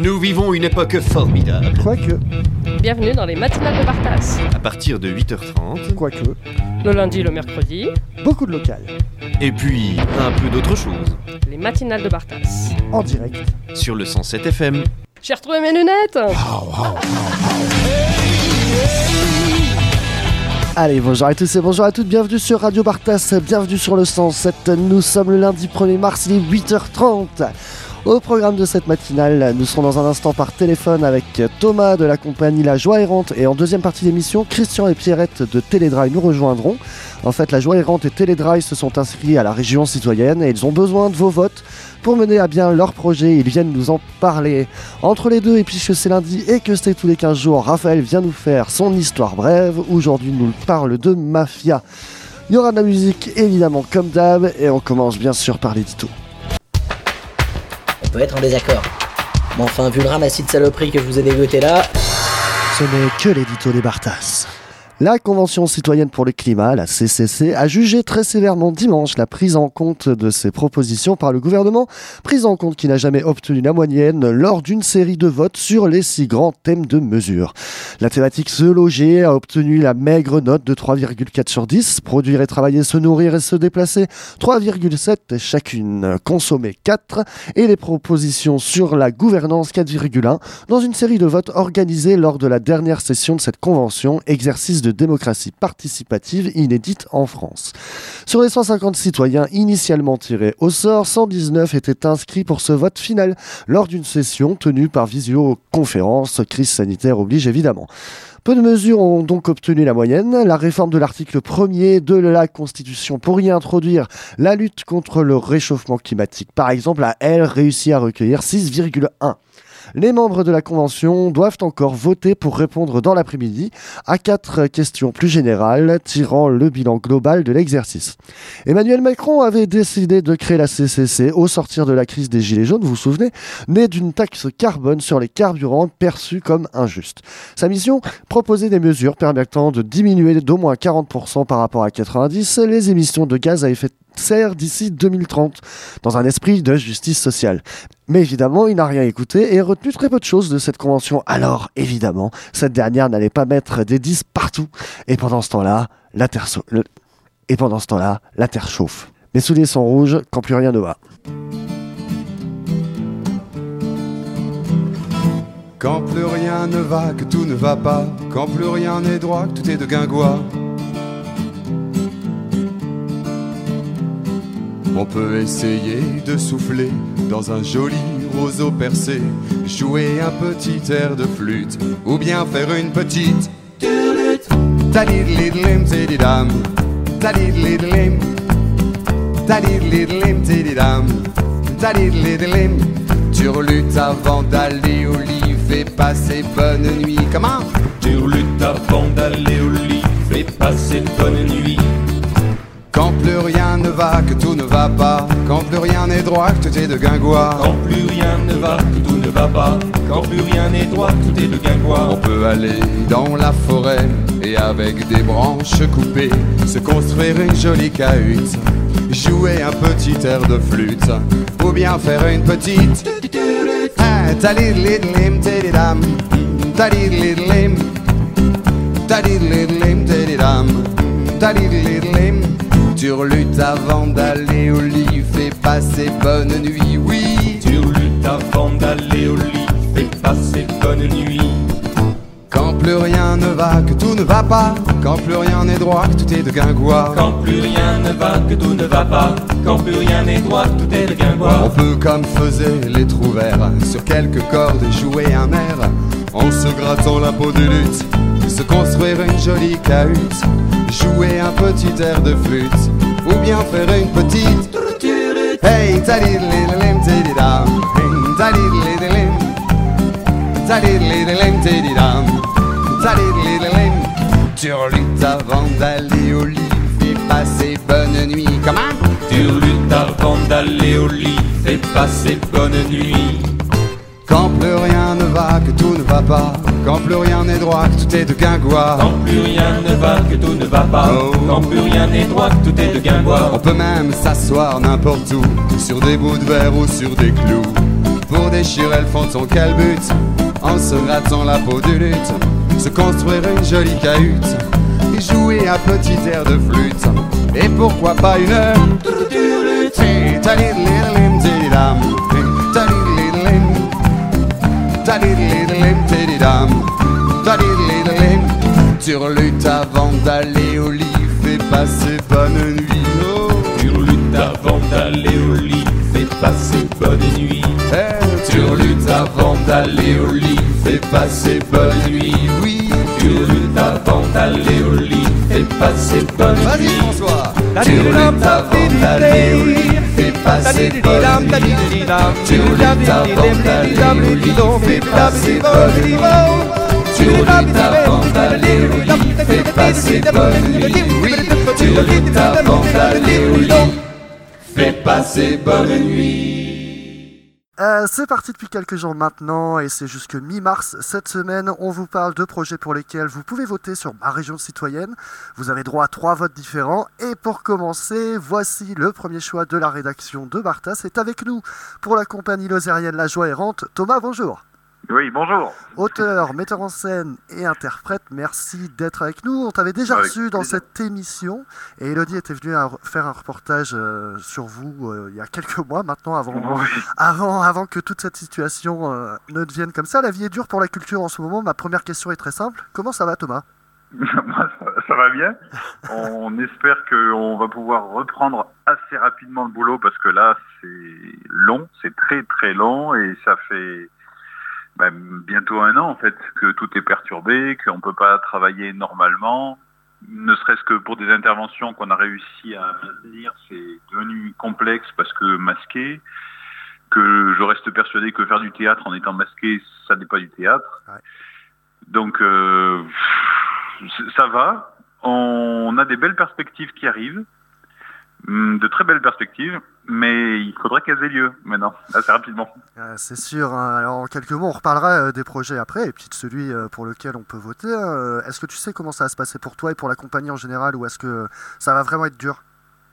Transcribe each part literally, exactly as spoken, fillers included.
Nous vivons une époque formidable. Quoique. Bienvenue dans les matinales de Bartas. À partir de huit heures trente. Quoique. Le lundi et le mercredi. Beaucoup de local. Et puis, un peu d'autre chose. Les matinales de Bartas. En direct. Sur le cent sept F M. J'ai retrouvé mes lunettes. Allez, bonjour à tous et bonjour à toutes, bienvenue sur Radio Bartas, bienvenue sur le cent sept. Nous sommes le lundi premier mars, il est huit heures trente. Au programme de cette matinale, nous serons dans un instant par téléphone avec Thomas de la compagnie La Joie Errante, et en deuxième partie d'émission, Christian et Pierrette de Télédrail nous rejoindront. En fait, La Joie Errante et Télédrail se sont inscrits à la Région citoyenne et ils ont besoin de vos votes pour mener à bien leur projet. Ils viennent nous en parler. Entre les deux, et puisque c'est lundi et que c'est tous les quinze jours, Raphaël vient nous faire son histoire brève. Aujourd'hui, il nous parle de Mafia. Il y aura de la musique, évidemment, comme d'hab, et on commence bien sûr par l'édito. On peut être en désaccord. Mais enfin, vu le ramassis de saloperies que je vous ai dégoté là... Ce n'est que l'édito des Bartas. La Convention citoyenne pour le climat, la C C C, a jugé très sévèrement dimanche la prise en compte de ses propositions par le gouvernement, prise en compte qui n'a jamais obtenu la moyenne lors d'une série de votes sur les six grands thèmes de mesure. La thématique se loger a obtenu la maigre note de trois virgule quatre sur dix, produire et travailler, se nourrir et se déplacer, trois virgule sept chacune, consommer quatre, et les propositions sur la gouvernance quatre virgule un, dans une série de votes organisés lors de la dernière session de cette convention, exercice de de démocratie participative inédite en France. Sur les cent cinquante citoyens initialement tirés au sort, cent dix-neuf étaient inscrits pour ce vote final lors d'une session tenue par visioconférence, crise sanitaire oblige évidemment. Peu de mesures ont donc obtenu la moyenne. La réforme de l'article premier de la Constitution pour y introduire la lutte contre le réchauffement climatique, par exemple, a elle réussi à recueillir six virgule un. Les membres de la Convention doivent encore voter pour répondre dans l'après-midi à quatre questions plus générales, tirant le bilan global de l'exercice. Emmanuel Macron avait décidé de créer la C C C au sortir de la crise des Gilets jaunes, vous vous souvenez, née d'une taxe carbone sur les carburants perçue comme injuste. Sa mission, proposer des mesures permettant de diminuer d'au moins quarante pour cent par rapport à quatre-vingt-dix les émissions de gaz à effet de serre d'ici deux mille trente, dans un esprit de justice sociale. Mais évidemment, il n'a rien écouté et retenu très peu de choses de cette convention. Alors, évidemment, cette dernière n'allait pas mettre des dix partout. Et pendant ce temps-là, la terre, so- le... et pendant ce temps-là, la terre chauffe. Mes souliers sont rouges quand plus rien ne va. Quand plus rien ne va, que tout ne va pas, quand plus rien n'est droit, que tout est de guingois. On peut essayer de souffler dans un joli roseau percé, jouer un petit air de flûte, ou bien faire une petite turlute. Talidlidlim tididam, talidlidlim, talidlidlim tididam, talidlidlim. Turlute avant d'aller au lit, fais passer bonne nuit. Comment? Turlute avant d'aller au lit, fais passer bonne nuit. Quand plus rien ne va, que tout ne va pas, quand plus rien n'est droit, que tout est de guingois. Quand plus rien ne va, que tout ne va pas, quand plus rien n'est droit, que tout est de guingois. On peut aller dans la forêt et avec des branches coupées se construire une jolie cahute, jouer un petit air de flûte, ou bien faire une petite ah, talidlidlim tididam, talidlidlim, talidlidlim tididam, talidlidlim. Turlute avant d'aller au lit, fais passer bonne nuit, oui. Turlute avant d'aller au lit, fais passer bonne nuit. Quand plus rien ne va, que tout ne va pas, quand plus rien n'est droit, que tout est de guingois. Quand plus rien ne va, que tout ne va pas, quand plus rien n'est droit, que tout est de guingois. On peut, comme faisaient les trouvères, sur quelques cordes jouer un air, en se grattant la peau du luth, se construire une jolie cahute, jouer un petit air de flûte, ou bien faire une petite hey talidlidlim tididam, talidlidlim, talidlidlim tididam, talidlidlim. Turlute avant d'aller au lit, fais passer bonne nuit. Comment? Turlute avant d'aller au lit, fais passer bonne nuit. Quand plus rien ne va, que tout ne va pas, quand plus rien n'est droit, que tout est de guingois. Quand plus rien ne va, que tout ne va pas, oh. Quand plus rien n'est droit, que tout est de guingois. On peut même s'asseoir n'importe où, sur des bouts de verre ou sur des clous, pour déchirer le fond de son calbut, en se grattant la peau du lutte, se construire une jolie cahute et jouer un petit air de flûte. Et pourquoi pas une turlutte. Hey, talidlidim, tididam. Hey, talidlidim. Talidlidim, tididam. Talidlidim. Turlutte avant d'aller au lit, fais passer bonne nuit. Oh. Turlutte avant d'aller au lit, fais passer bonne nuit. Hey, Turlutte avant d'aller au lit, fais passer bonne nuit. oui. Turlutte avant d'aller au lit, fais passer bonne Vas-y nuit. François. Turlutte avant d'aller au lit, fais passer bonne nuit. Turlutte avant d'aller au lit, fais passer bonne nuit. Turlutte avant d'aller au lit, fais passer bonne nuit. Oui, turlutte avant d'aller au lit, fais passer bonne nuit. Euh, c'est parti depuis quelques jours maintenant et c'est jusque mi-mars. Cette semaine, on vous parle de projets pour lesquels vous pouvez voter sur Ma Région Citoyenne. Vous avez droit à trois votes différents. Et pour commencer, voici le premier choix de la rédaction de Bartas. C'est avec nous pour la compagnie lozérienne La Joie Errante. Thomas, bonjour. Oui, bonjour. Auteur, metteur en scène et interprète, merci d'être avec nous. On t'avait déjà Avec reçu dans plaisir. cette émission et Elodie était venue à faire un reportage euh, sur vous euh, il y a quelques mois maintenant, avant, Oui. avant, avant que toute cette situation euh, ne devienne comme ça. La vie est dure pour la culture en ce moment. Ma première question est très simple. Comment ça va, Thomas ? Moi, ça, ça va bien. On espère qu'on va pouvoir reprendre assez rapidement le boulot parce que là, c'est long, c'est très très long et ça fait ben, bientôt un an en fait que tout est perturbé, qu'on ne peut pas travailler normalement. Ne serait-ce que pour des interventions qu'on a réussi à maintenir, c'est devenu complexe parce que masqué, que je reste persuadé que faire du théâtre en étant masqué, ça n'est pas du théâtre. Ouais. Donc euh, ça va, on a des belles perspectives qui arrivent, de très belles perspectives, mais il faudrait qu'elles aient lieu maintenant, assez rapidement. Euh, c'est sûr. Hein. Alors, en quelques mots, on reparlera euh, des projets après et puis de celui euh, pour lequel on peut voter. Euh, est-ce que tu sais comment ça va se passer pour toi et pour la compagnie en général ou est-ce que ça va vraiment être dur ?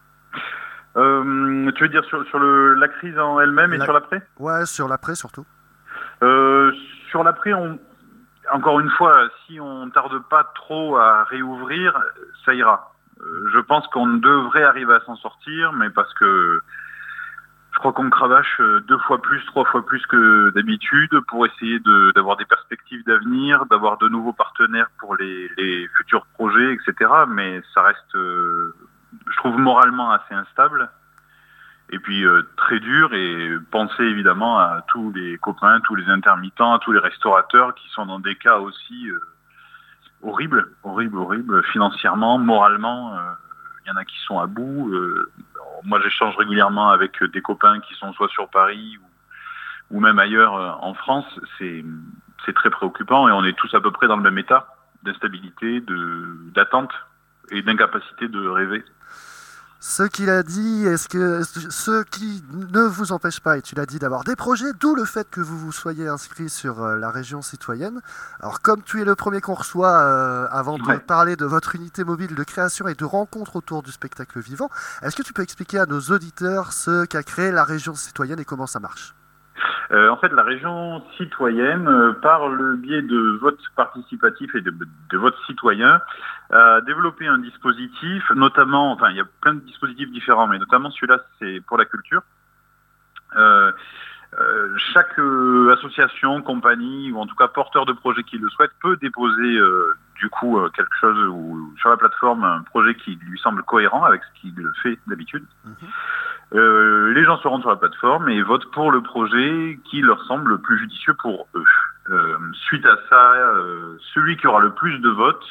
Euh, tu veux dire sur, sur le, la crise en elle-même et La- sur l'après ? Ouais, sur l'après surtout. Euh, sur l'après, on, encore une fois, si on tarde pas trop à réouvrir, ça ira. Euh, je pense qu'on devrait arriver à s'en sortir, mais parce que je crois qu'on cravache deux fois plus, trois fois plus que d'habitude pour essayer de, d'avoir des perspectives d'avenir, d'avoir de nouveaux partenaires pour les, les futurs projets, et cetera. Mais ça reste, euh, je trouve, moralement assez instable. Et puis euh, très dur, et penser évidemment à tous les copains, tous les intermittents, à tous les restaurateurs qui sont dans des cas aussi euh, horribles, horribles, horribles, financièrement, moralement. Il euh, y en a qui sont à bout. Euh, moi, j'échange régulièrement avec des copains qui sont soit sur Paris ou, ou même ailleurs euh, en France. C'est, c'est très préoccupant et on est tous à peu près dans le même état d'instabilité, de, d'attente et d'incapacité de rêver. Ce qu'il a dit, est-ce que ce qui ne vous empêche pas, et tu l'as dit, d'avoir des projets, d'où le fait que vous vous soyez inscrit sur euh, la région citoyenne. Alors comme tu es le premier qu'on reçoit, euh, avant de Ouais. parler de votre unité mobile de création et de rencontre autour du spectacle vivant, est-ce que tu peux expliquer à nos auditeurs ce qu'a créé la région citoyenne et comment ça marche ? Euh, en fait, la région citoyenne, euh, par le biais de vote participatif et de, de vote citoyen, a développé un dispositif, notamment, enfin, il y a plein de dispositifs différents, mais notamment celui-là, c'est pour la culture. Euh, euh, chaque euh, association, compagnie, ou en tout cas porteur de projet qui le souhaite, peut déposer euh, du coup euh, quelque chose ou sur la plateforme un projet qui lui semble cohérent avec ce qu'il fait d'habitude. Mhm. Euh, les gens se rendent sur la plateforme et votent pour le projet qui leur semble le plus judicieux pour eux. Euh, suite à ça, euh, celui qui aura le plus de votes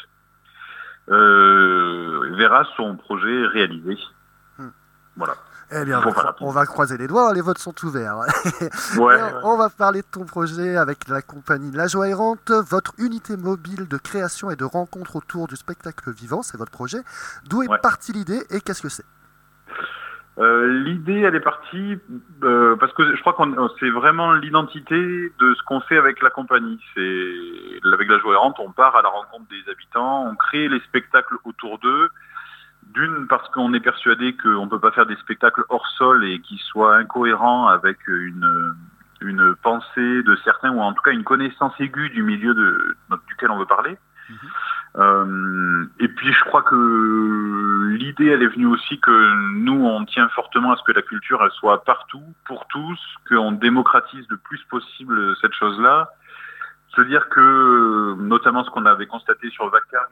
euh, verra son projet réalisé. Hmm. Voilà. Eh bien, on Bon, va, voilà. on va croiser les doigts, les votes sont ouverts. Ouais. Et on va parler de ton projet avec la compagnie La Joie Errante, votre unité mobile de création et de rencontre autour du spectacle vivant, c'est votre projet. D'où est Ouais. partie l'idée et qu'est-ce que c'est ? Euh, l'idée, elle est partie euh, parce que je crois qu'on c'est vraiment l'identité de ce qu'on fait avec la compagnie. C'est avec La Joie Errante, on part à la rencontre des habitants, on crée les spectacles autour d'eux. D'une, parce qu'on est persuadé qu'on ne peut pas faire des spectacles hors sol et qui soient incohérents avec une, une pensée de certains, ou en tout cas une connaissance aiguë du milieu de, duquel on veut parler. Mmh. Euh, et puis je crois que l'idée, elle est venue aussi que nous, on tient fortement à ce que la culture, elle soit partout, pour tous, qu'on démocratise le plus possible cette chose-là. Se dire que, notamment ce qu'on avait constaté sur le vacarme,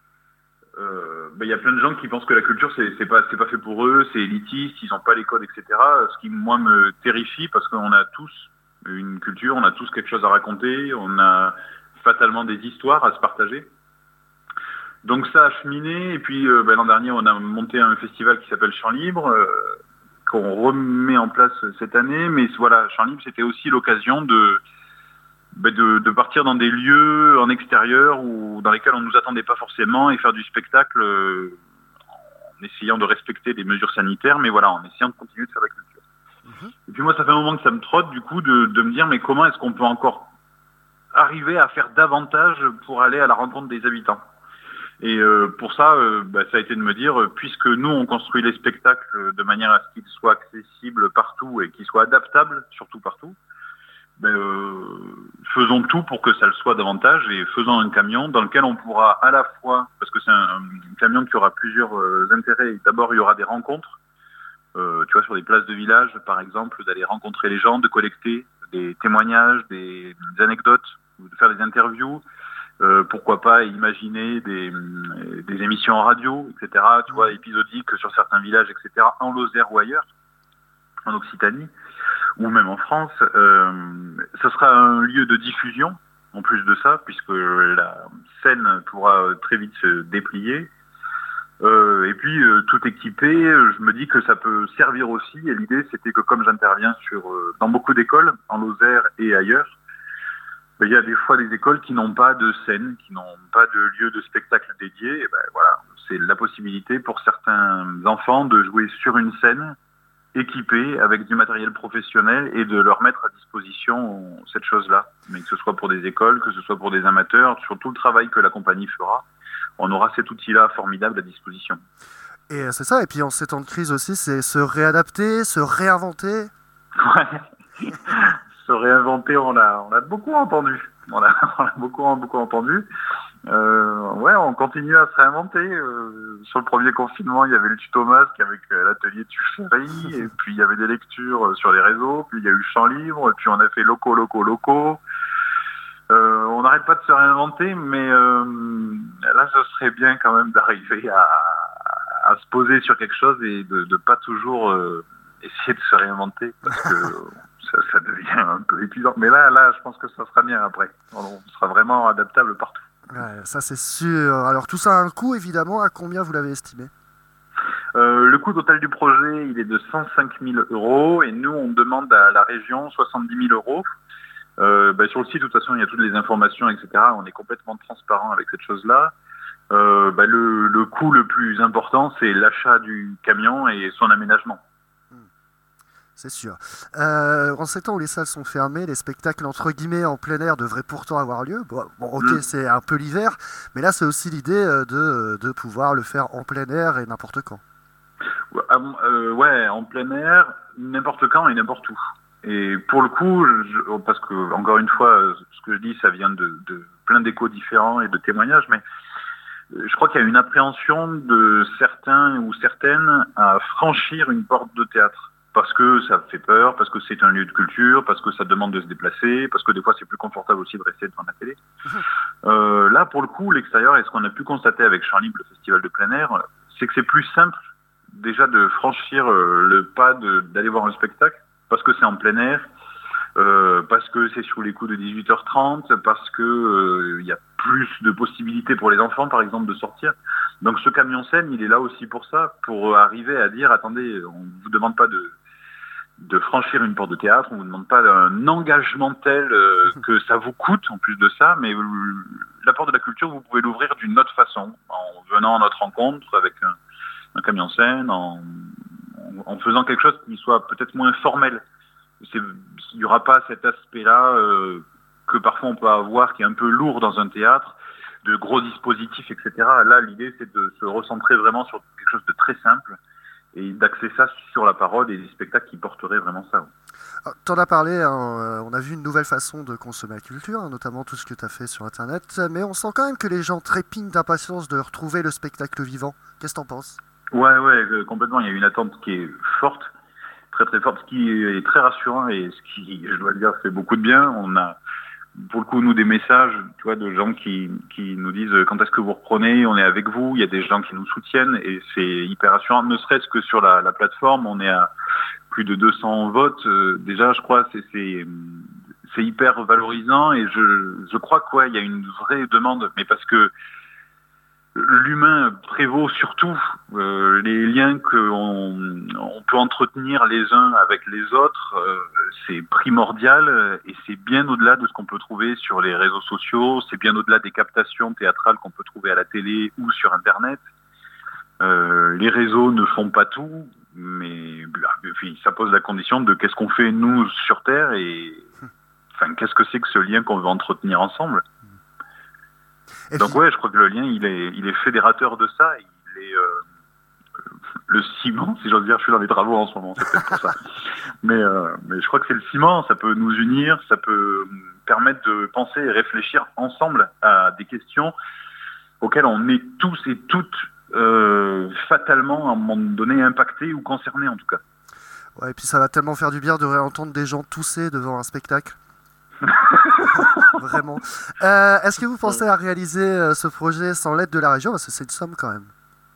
euh, ben, y a plein de gens qui pensent que la culture, c'est, c'est pas, c'est pas fait pour eux, c'est élitiste, ils n'ont pas les codes, et cetera. Ce qui, moi, me terrifie, parce qu'on a tous une culture, on a tous quelque chose à raconter, on a fatalement des histoires à se partager. Donc ça a cheminé, et puis euh, ben, l'an dernier, on a monté un festival qui s'appelle Chant Libre, euh, qu'on remet en place cette année, mais voilà, Chant Libre, c'était aussi l'occasion de De, de partir dans des lieux en extérieur ou dans lesquels on ne nous attendait pas forcément et faire du spectacle euh, en essayant de respecter les mesures sanitaires, mais voilà, en essayant de continuer de faire de la culture. Mmh. Et puis moi, ça fait un moment que ça me trotte, du coup, de, de me dire, mais comment est-ce qu'on peut encore arriver à faire davantage pour aller à la rencontre des habitants ? Et euh, pour ça, euh, bah, ça a été de me dire, euh, puisque nous, on construit les spectacles de manière à ce qu'ils soient accessibles partout et qu'ils soient adaptables, surtout partout, Ben, euh, faisons tout pour que ça le soit davantage et faisons un camion dans lequel on pourra à la fois, parce que c'est un, un camion qui aura plusieurs euh, intérêts. D'abord, il y aura des rencontres, euh, tu vois, sur des places de village, par exemple, d'aller rencontrer les gens, de collecter des témoignages, des, des anecdotes, de faire des interviews. Euh, pourquoi pas imaginer des, des émissions en radio, et cetera. Tu vois, épisodiques sur certains villages, et cetera. En Lozère ou ailleurs, en Occitanie, ou même en France. Euh, ce sera un lieu de diffusion, en plus de ça, puisque la scène pourra très vite se déplier. Euh, et puis, euh, tout équipé, je me dis que ça peut servir aussi, et l'idée, c'était que comme j'interviens sur euh, dans beaucoup d'écoles, en Lozère et ailleurs, ben, il y a des fois des écoles qui n'ont pas de scène, qui n'ont pas de lieu de spectacle dédié, et ben voilà, c'est la possibilité pour certains enfants de jouer sur une scène, équipés avec du matériel professionnel et de leur mettre à disposition cette chose-là. Mais que ce soit pour des écoles, que ce soit pour des amateurs, sur tout le travail que la compagnie fera, on aura cet outil-là formidable à disposition. Et c'est ça, et puis en ces temps de crise aussi, c'est se réadapter, se réinventer. Ouais, se réinventer, on l'a, on l'a beaucoup entendu. On l'a, on l'a beaucoup, beaucoup entendu. Euh, ouais, on continue à se réinventer. Euh, sur le premier confinement, il y avait le tuto masque avec euh, l'atelier Tucherie, et puis il y avait des lectures euh, sur les réseaux, puis il y a eu Chant Libre, et puis on a fait locaux, locaux, locaux. Euh, on n'arrête pas de se réinventer, mais euh, là, ce serait bien quand même d'arriver à, à se poser sur quelque chose et de ne pas toujours euh, essayer de se réinventer, parce que ça, ça devient un peu épuisant. Mais là, là, je pense que ça sera bien après. On sera vraiment adaptable partout. Ouais, ça c'est sûr. Alors tout ça a un coût évidemment, à combien vous l'avez estimé ? euh, Le coût total du projet, il est de cent cinq mille euros et nous on demande à la région soixante-dix mille euros. Euh, bah, sur le site, de toute façon, il y a toutes les informations, et cetera. On est complètement transparent avec cette chose-là. Euh, bah, le, le coût le plus important, c'est l'achat du camion et son aménagement. C'est sûr. Euh, en ces temps où les salles sont fermées, les spectacles entre guillemets en plein air devraient pourtant avoir lieu. Bon, bon ok, mmh. c'est un peu l'hiver, mais là c'est aussi l'idée de, de pouvoir le faire en plein air et n'importe quand. Euh, ouais, en plein air, n'importe quand et n'importe où. Et pour le coup, je, parce que encore une fois, ce que je dis, ça vient de, de plein d'échos différents et de témoignages, mais je crois qu'il y a une appréhension de certains ou certaines à franchir une porte de théâtre. Parce que ça fait peur, parce que c'est un lieu de culture, parce que ça demande de se déplacer, parce que des fois c'est plus confortable aussi de rester devant la télé. Mmh. Euh, là, pour le coup, l'extérieur, et ce qu'on a pu constater avec Chant Libre, le festival de plein air, c'est que c'est plus simple déjà de franchir euh, le pas de, d'aller voir un spectacle, parce que c'est en plein air, euh, parce que c'est sur les coups de dix-huit heures trente, parce que euh, y a plus de possibilités pour les enfants, par exemple, de sortir. Donc ce camion scène, il est là aussi pour ça, pour arriver à dire, attendez, on ne vous demande pas de de franchir une porte de théâtre, on ne vous demande pas un engagement tel euh, que ça vous coûte en plus de ça, mais la porte de la culture, vous pouvez l'ouvrir d'une autre façon, en venant à notre rencontre avec un, un camion scène, en, en faisant quelque chose qui soit peut-être moins formel. C'est, il n'y aura pas cet aspect-là euh, que parfois on peut avoir, qui est un peu lourd dans un théâtre, de gros dispositifs, et cetera. Là, l'idée, c'est de se recentrer vraiment sur quelque chose de très simple, et d'axer ça sur la parole et des spectacles qui porteraient vraiment ça. Tu en as parlé, hein, on a vu une nouvelle façon de consommer la culture, hein, notamment tout ce que tu as fait sur Internet, mais on sent quand même que les gens trépignent d'impatience de retrouver le spectacle vivant. Qu'est-ce que tu en penses ? Ouais, ouais, euh, complètement. Il y a une attente qui est forte, très très forte, ce qui est très rassurant et ce qui, je dois le dire, fait beaucoup de bien. On a, pour le coup, nous, des messages, tu vois, de gens qui, qui nous disent quand est-ce que vous reprenez, on est avec vous. Il y a des gens qui nous soutiennent et c'est hyper rassurant. Ne serait-ce que sur la, la plateforme, on est à plus de deux cents votes. Euh, déjà, je crois, c'est, c'est, c'est hyper valorisant et je, je crois qu'il ouais, y a une vraie demande, mais parce que l'humain prévaut surtout. Euh, les liens qu'on on peut entretenir les uns avec les autres, euh, c'est primordial et c'est bien au-delà de ce qu'on peut trouver sur les réseaux sociaux, c'est bien au-delà des captations théâtrales qu'on peut trouver à la télé ou sur Internet. Euh, les réseaux ne font pas tout, mais puis, ça pose la condition de qu'est-ce qu'on fait nous sur Terre et enfin, qu'est-ce que c'est que ce lien qu'on veut entretenir ensemble. Et donc puis... ouais, je crois que le lien, il est, il est fédérateur de ça. Il est euh, le ciment, si j'ose dire. Je suis dans les travaux en ce moment, c'est peut-être pour ça. Mais, euh, mais je crois que c'est le ciment. Ça peut nous unir, ça peut permettre de penser et réfléchir ensemble à des questions auxquelles on est tous et toutes euh, fatalement à un moment donné impactés ou concernés en tout cas. Ouais, et puis ça va tellement faire du bien de réentendre des gens tousser devant un spectacle. Vraiment. Euh, est-ce que vous pensez à réaliser euh, ce projet sans l'aide de la région ? Parce que c'est une somme quand même.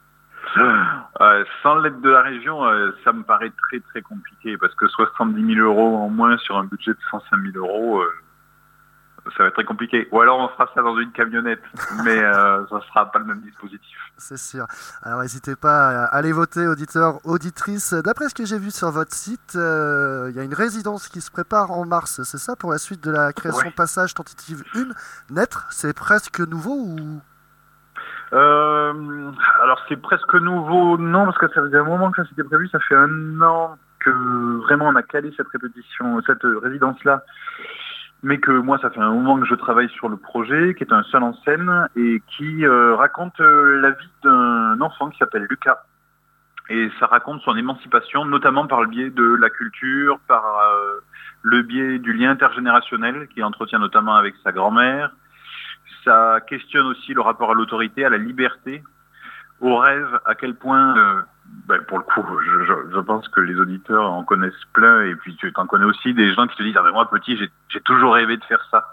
Euh, sans l'aide de la région, euh, ça me paraît très très compliqué parce que soixante-dix mille euros en moins sur un budget de cent cinq mille euros, euh, ça va être très compliqué. Ou alors on fera ça dans une camionnette, mais euh, ça sera pas le même dispositif. C'est sûr. Alors n'hésitez pas à aller voter, auditeurs, auditrices. D'après ce que j'ai vu sur votre site, il euh, y a une résidence qui se prépare en mars. C'est ça pour la suite de la création ouais. Passage tentative un. Naître, c'est presque nouveau ou euh, Alors c'est presque nouveau, non, parce que ça faisait un moment que ça s'était prévu. Ça fait un an que vraiment on a calé cette répétition, cette résidence-là. Mais que moi, ça fait un moment que je travaille sur le projet, qui est un seul en scène, et qui euh, raconte euh, la vie d'un enfant qui s'appelle Lucas. Et ça raconte son émancipation, notamment par le biais de la culture, par euh, le biais du lien intergénérationnel, qu'il entretient notamment avec sa grand-mère. Ça questionne aussi le rapport à l'autorité, à la liberté, au rêve, à quel point... Euh, Ben, pour le coup, je, je, je pense que les auditeurs en connaissent plein et puis tu t'en connais aussi des gens qui te disent ah ben moi petit j'ai, j'ai toujours rêvé de faire ça.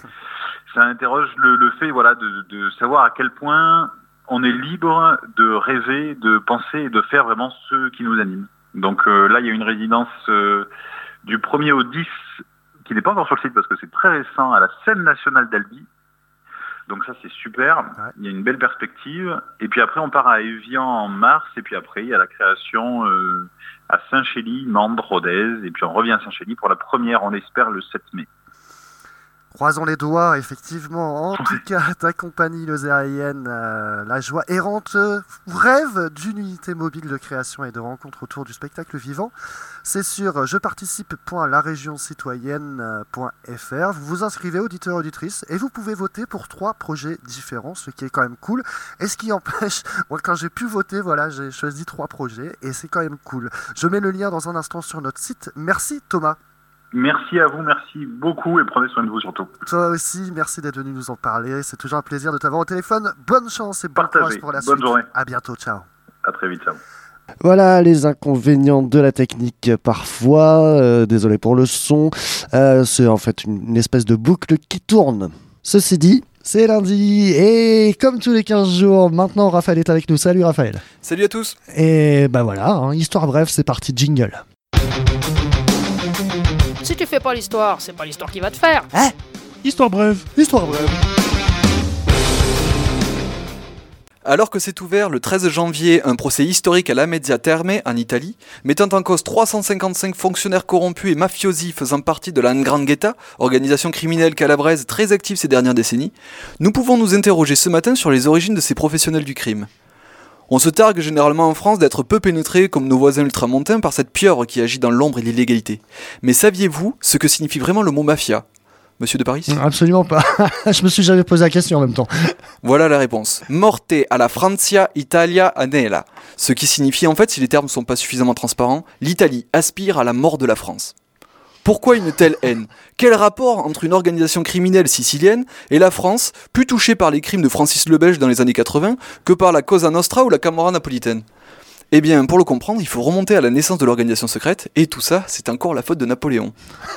Ça interroge le, le fait voilà de, de savoir à quel point on est libre de rêver, de penser et de faire vraiment ce qui nous anime. Donc euh, là il y a une résidence euh, du premier au dix qui n'est pas encore sur le site parce que c'est très récent à la Scène nationale d'Albi. Donc ça c'est super, ouais. Il y a une belle perspective. Et puis après on part à Évian en mars, et puis après il y a la création euh, à Saint-Chély, Mende, Rodez, et puis on revient à Saint-Chély pour la première, on l'espère, le sept mai. Croisons les doigts, effectivement. En tout cas, ta compagnie Lozérienne, euh, la joie errante, euh, rêve d'une unité mobile de création et de rencontre autour du spectacle vivant. C'est sur je participe point la région citoyenne point f r. Vous vous inscrivez, auditeurs, auditrices, et vous pouvez voter pour trois projets différents, ce qui est quand même cool. Et ce qui empêche, moi, quand j'ai pu voter, voilà, j'ai choisi trois projets, et c'est quand même cool. Je mets le lien dans un instant sur notre site. Merci Thomas. Merci à vous, merci beaucoup et prenez soin de vous surtout. Toi aussi, merci d'être venu nous en parler. C'est toujours un plaisir de t'avoir au téléphone. Bonne chance et bon Partagez. courage pour la Bonne suite. Journée. À bientôt, ciao. À très vite, ciao. Voilà les inconvénients de la technique parfois. Euh, désolé pour le son. Euh, c'est en fait une, une espèce de boucle qui tourne. Ceci dit, c'est lundi et comme tous les quinze jours, maintenant Raphaël est avec nous. Salut Raphaël. Salut à tous. Et ben voilà, hein, histoire brève, c'est parti, jingle. Si tu fais pas l'histoire, c'est pas l'histoire qui va te faire. Hein ? Histoire brève, histoire brève. Alors que s'est ouvert le treize janvier un procès historique à Lamezia Terme, en Italie, mettant en cause trois cent cinquante-cinq fonctionnaires corrompus et mafiosi faisant partie de la Ndrangheta, organisation criminelle calabraise très active ces dernières décennies, nous pouvons nous interroger ce matin sur les origines de ces professionnels du crime. On se targue généralement en France d'être peu pénétré comme nos voisins ultramontains par cette pieuvre qui agit dans l'ombre et l'illégalité. Mais saviez-vous ce que signifie vraiment le mot mafia ? Monsieur de Paris ? Absolument pas. Je me suis jamais posé la question en même temps. Voilà la réponse. Morte alla Francia Italia anela. Ce qui signifie en fait, si les termes ne sont pas suffisamment transparents, l'Italie aspire à la mort de la France. Pourquoi une telle haine ? Quel rapport entre une organisation criminelle sicilienne et la France, plus touchée par les crimes de Francis le Belge dans les années quatre-vingts que par la Cosa Nostra ou la Camorra napolitaine ? Eh bien, pour le comprendre, il faut remonter à la naissance de l'organisation secrète, et tout ça, c'est encore la faute de Napoléon.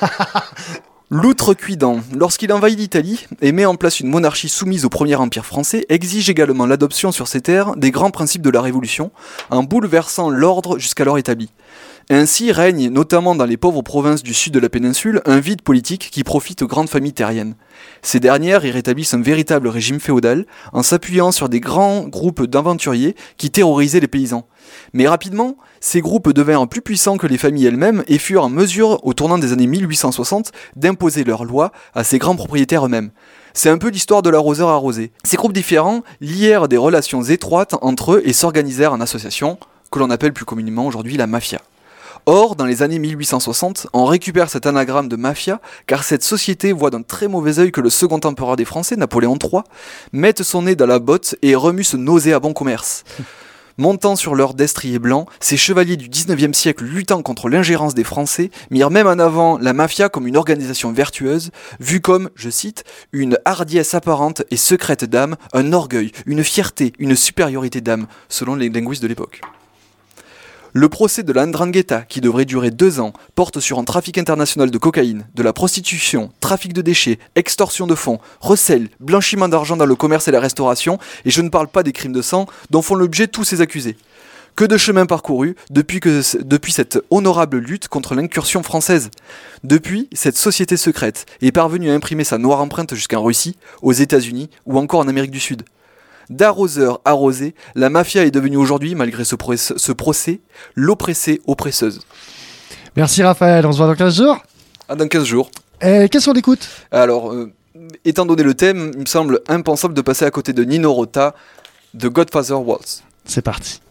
L'outrecuidant, lorsqu'il envahit l'Italie et met en place une monarchie soumise au premier empire français, exige également l'adoption sur ses terres des grands principes de la Révolution, en bouleversant l'ordre jusqu'alors établi. Ainsi règne, notamment dans les pauvres provinces du sud de la péninsule, un vide politique qui profite aux grandes familles terriennes. Ces dernières y rétablissent un véritable régime féodal, en s'appuyant sur des grands groupes d'aventuriers qui terrorisaient les paysans. Mais rapidement, ces groupes devinrent plus puissants que les familles elles-mêmes et furent en mesure, au tournant des années mille huit cent soixante, d'imposer leurs lois à ces grands propriétaires eux-mêmes. C'est un peu l'histoire de l'arroseur arrosé. Ces groupes différents lièrent des relations étroites entre eux et s'organisèrent en associations, que l'on appelle plus communément aujourd'hui la mafia. Or, dans les années mille huit cent soixante, on récupère cet anagramme de mafia, car cette société voit d'un très mauvais œil que le second empereur des Français, Napoléon trois, mette son nez dans la botte et remue ce nauséabond commerce. Montant sur leur destrier blanc, ces chevaliers du dix-neuvième siècle luttant contre l'ingérence des Français mirent même en avant la mafia comme une organisation vertueuse, vue comme, je cite, une hardiesse apparente et secrète d'âme, un orgueil, une fierté, une supériorité d'âme, selon les linguistes de l'époque. Le procès de la Ndrangheta, qui devrait durer deux ans, porte sur un trafic international de cocaïne, de la prostitution, trafic de déchets, extorsion de fonds, recel, blanchiment d'argent dans le commerce et la restauration, et je ne parle pas des crimes de sang dont font l'objet tous ces accusés. Que de chemin parcouru depuis, que, depuis cette honorable lutte contre l'incursion française. Depuis, cette société secrète est parvenue à imprimer sa noire empreinte jusqu'en Russie, aux États-Unis ou encore en Amérique du Sud. D'arroseur arrosé, la mafia est devenue aujourd'hui, malgré ce, pro- ce procès, l'oppressée oppresseuse. Merci Raphaël, on se voit dans quinze jours. Ah, dans quinze jours. Et qu'est-ce qu'on écoute ? Alors, euh, étant donné le thème, il me semble impensable de passer à côté de Nino Rota, de Godfather Waltz. C'est parti.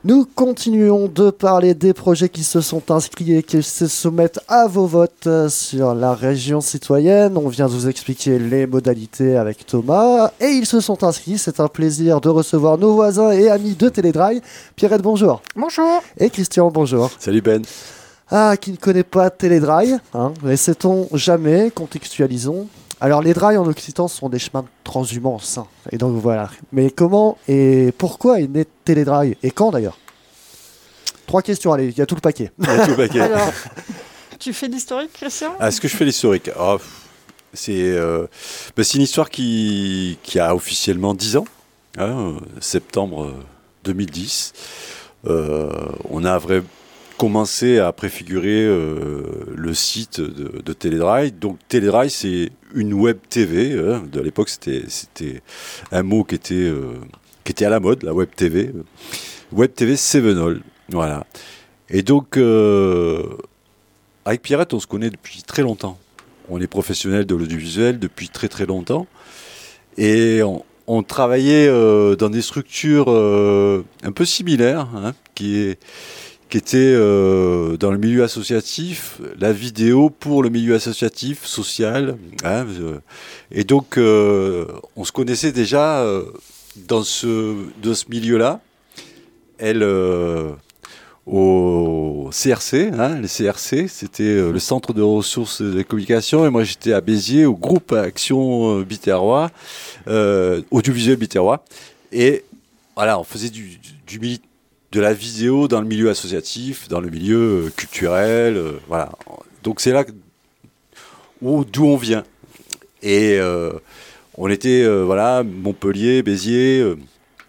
Nous continuons de parler des projets qui se sont inscrits et qui se soumettent à vos votes sur la région citoyenne. On vient de vous expliquer les modalités avec Thomas et ils se sont inscrits. C'est un plaisir de recevoir nos voisins et amis de Télédrail. Pierrette, bonjour. Bonjour. Et Christian, bonjour. Salut Ben. Ah, qui ne connaît pas Télédrail, hein, mais sait-on jamais, contextualisons. Alors les drails en occitan sont des chemins de transhumance, hein, et donc voilà. Mais comment et pourquoi est né Télédrail et quand d'ailleurs? Trois questions, allez, il y a tout le paquet. Il y a tout le paquet. Alors, tu fais l'historique, Christian? Ah, est-ce que je fais l'historique? oh, c'est, euh, bah, c'est une histoire qui, qui a officiellement dix ans, hein, septembre deux mille dix. Euh, on a vraiment commencé à préfigurer euh, le site de, de Télédrail. Donc Télédrail, c'est une web T V. Hein. De l'époque, c'était, c'était un mot qui était, euh, qui était à la mode, la web T V. Web T V Sevenol. Voilà. Et donc, euh, avec Pierrette, on se connaît depuis très longtemps. On est professionnels de l'audiovisuel depuis très très longtemps. Et on, on travaillait euh, dans des structures euh, un peu similaires, hein, qui est qui était euh, dans le milieu associatif, la vidéo pour le milieu associatif, social. Hein, euh, et donc, euh, on se connaissait déjà euh, dans, ce, dans ce milieu-là. Elle, euh, au C R C, hein, le C R C, c'était euh, le Centre de ressources de communication, et moi j'étais à Béziers, au groupe Action euh, Biterrois, euh, audiovisuel Biterrois. Et voilà, on faisait du, du, du militaire, de la vidéo dans le milieu associatif, dans le milieu euh, culturel, euh, voilà. Donc c'est là que, où, d'où on vient. Et euh, on était, euh, voilà, Montpellier, Béziers, euh,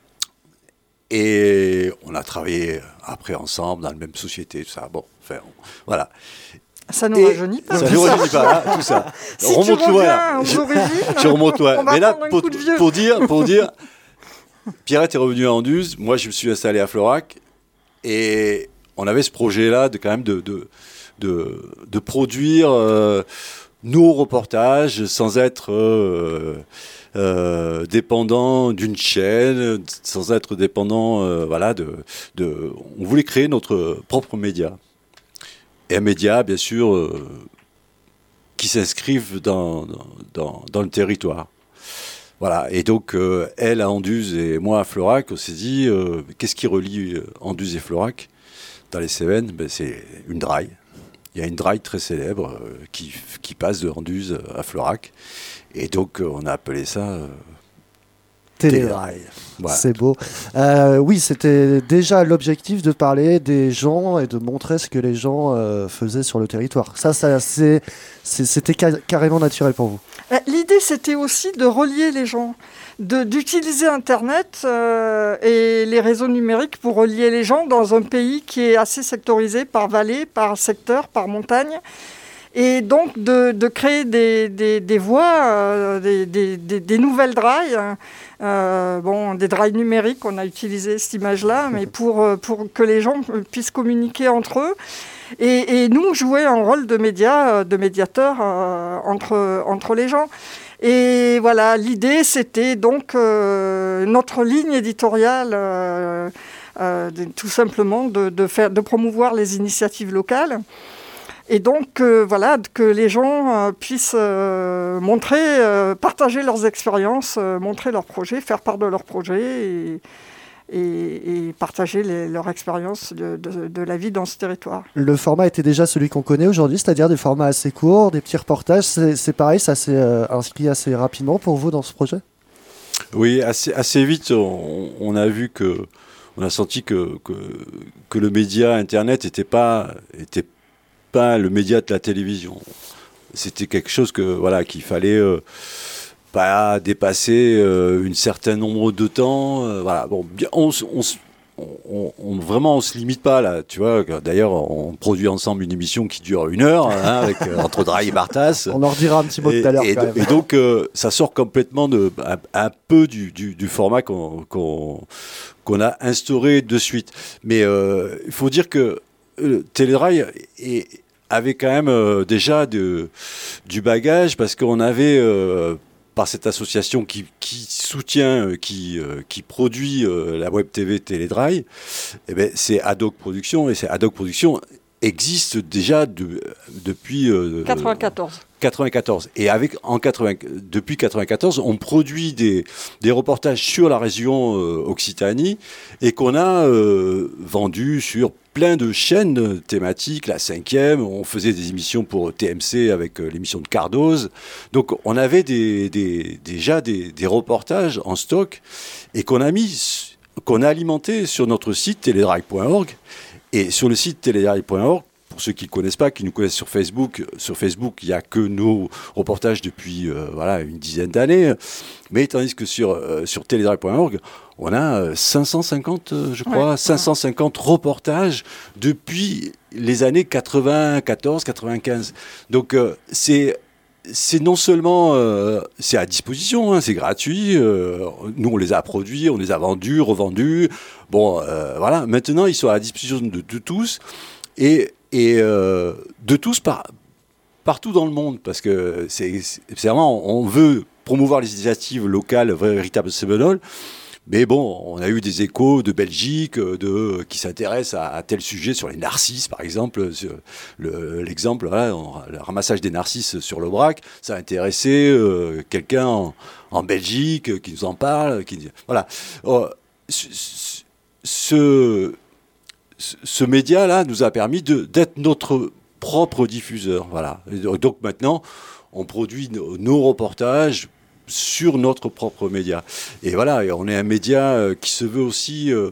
et on a travaillé après ensemble dans la même société, tout ça. Bon, enfin, on, voilà. Ça ne nous rajeunit pas. Ça ne nous rajeunit pas, hein, tout ça. Si on remonte tu loin. Aux origines, je remonte loin. Mais là, pour, pour dire, pour dire. Pierrette est revenue à Anduze, moi je me suis installé à Florac et on avait ce projet-là de quand même de, de, de, de produire euh, nos reportages sans être euh, euh, dépendant d'une chaîne, sans être dépendant, euh, voilà, de, de, on voulait créer notre propre média. Et un média, bien sûr, euh, qui s'inscrive dans, dans, dans le territoire. Voilà, et donc euh, elle à Anduze et moi à Florac, on s'est dit, euh, qu'est-ce qui relie euh, Anduze et Florac dans les Cévennes? Ben, c'est une draille. Il y a une draille très célèbre euh, qui, qui passe de Anduze à Florac. Et donc euh, on a appelé ça euh, Télédrail. Voilà. C'est beau. Euh, oui, c'était déjà l'objectif de parler des gens et de montrer ce que les gens euh, faisaient sur le territoire. Ça, ça c'est, c'est, c'était ca- carrément naturel pour vous. L'idée, c'était aussi de relier les gens, de, d'utiliser Internet euh, et les réseaux numériques pour relier les gens dans un pays qui est assez sectorisé par vallée, par secteur, par montagne. Et donc de, de créer des, des, des voies, euh, des, des, des, des nouvelles drailles, euh, bon, des drailles numériques, on a utilisé cette image-là, mais pour, pour que les gens puissent communiquer entre eux. Et, et nous, jouer un rôle de média, de médiateur euh, entre, entre les gens. Et voilà, l'idée, c'était donc euh, notre ligne éditoriale, euh, euh, de, tout simplement de, de, faire, de promouvoir les initiatives locales. Et donc, euh, voilà, que les gens euh, puissent euh, montrer, euh, partager leurs expériences, euh, montrer leurs projets, faire part de leurs projets et, et, et partager les, leur expérience de, de, de la vie dans ce territoire. Le format était déjà celui qu'on connaît aujourd'hui, c'est-à-dire des formats assez courts, des petits reportages. C'est, c'est pareil, ça s'est euh, inscrit assez rapidement pour vous dans ce projet? Oui, assez, assez vite, on, on a vu que, on a senti que, que, que le média Internet n'était pas... était pas le média de la télévision. C'était quelque chose que, voilà, qu'il fallait euh, pas dépasser euh, un certain nombre de temps. Euh, voilà. Bon, bien, on, on, on, on, vraiment, on se limite pas là. Tu vois. D'ailleurs, on produit ensemble une émission qui dure une heure hein, avec euh, entre Drail et Bartas. On en redira un petit mot et, tout à l'heure. Et, quand même. et donc, euh, ça sort complètement de un, un peu du, du, du format qu'on, qu'on, qu'on a instauré de suite. Mais euh, il faut dire que Euh, Télédrail avait quand même euh, déjà de, du bagage parce qu'on avait euh, par cette association qui, qui soutient, qui, euh, qui produit euh, la web T V Télédrail, eh ben, c'est Ad-Hoc Productions, et c'est Ad-Hoc Productions existe déjà de, depuis euh, quatre-vingt-quatorze. quatre-vingt-quatorze. Et avec, en quatre-vingts, depuis quatre-vingt-quatorze, on produit des, des reportages sur la région euh, Occitanie et qu'on a euh, vendu sur plein de chaînes thématiques, la cinquième, on faisait des émissions pour T M C avec euh, l'émission de Cardoz. Donc on avait des, des, déjà des, des reportages en stock et qu'on a mis, qu'on a alimenté sur notre site télédrail point org. Et sur le site télédrail point org, pour ceux qui ne connaissent pas, qui nous connaissent sur Facebook, sur Facebook, il n'y a que nos reportages depuis euh, voilà, une dizaine d'années. Mais tandis que sur, euh, sur télédrail point org, on a euh, cinq cent cinquante, euh, je crois, ouais, cinq cent cinquante reportages depuis les années quatre-vingt-quatorze quatre-vingt-quinze. Donc euh, c'est... C'est non seulement euh, c'est à disposition, hein, c'est gratuit. Euh, nous, on les a produits, on les a vendus, revendus. Bon, euh, voilà. Maintenant, ils sont à la disposition de, de tous et, et euh, de tous par, partout dans le monde, parce que c'est, c'est vraiment, on veut promouvoir les initiatives locales, véritables Sévenol. Mais bon, on a eu des échos de Belgique de, qui s'intéressent à, à tel sujet sur les narcisses, par exemple. Le, l'exemple, voilà, on, le ramassage des narcisses sur l'Aubrac, ça a intéressé euh, quelqu'un en, en Belgique qui nous en parle. Qui, voilà. Euh, ce, ce, ce média-là nous a permis de, d'être notre propre diffuseur. Voilà. Et donc maintenant, on produit nos, nos reportages sur notre propre média. Et voilà, et on est un média euh, qui se veut aussi euh,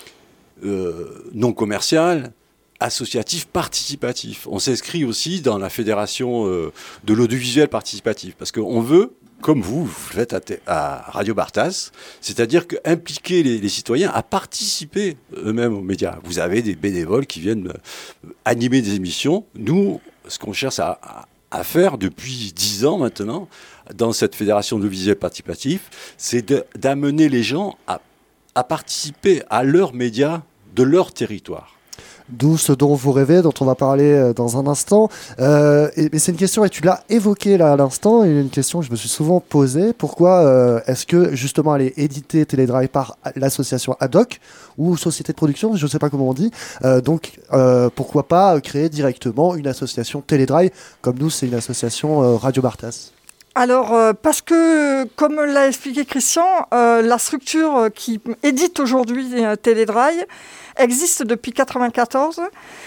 euh, non commercial, associatif, participatif. On s'inscrit aussi dans la fédération euh, de l'audiovisuel participatif, parce qu'on veut, comme vous, vous le faites à, te- à Radio Bartas, c'est-à-dire que impliquer les, les citoyens à participer eux-mêmes aux médias. Vous avez des bénévoles qui viennent euh, animer des émissions. Nous, ce qu'on cherche à, à, à faire depuis dix ans maintenant, dans cette fédération de visuel participatif, c'est de, d'amener les gens à, à participer à leurs médias de leur territoire. D'où ce dont vous rêvez, dont on va parler dans un instant. Euh, et, et c'est une question, et tu l'as évoquée là à l'instant, et une question que je me suis souvent posée. Pourquoi euh, est-ce que justement elle est éditée Télédrail par l'association Ad-Hoc ou société de production, je ne sais pas comment on dit. Euh, donc euh, pourquoi pas créer directement une association Télédrail, comme nous c'est une association euh, Radio Bartas? Alors, euh, parce que, comme l'a expliqué Christian, euh, la structure qui édite aujourd'hui euh, Télédrail existe depuis quatre-vingt-quatorze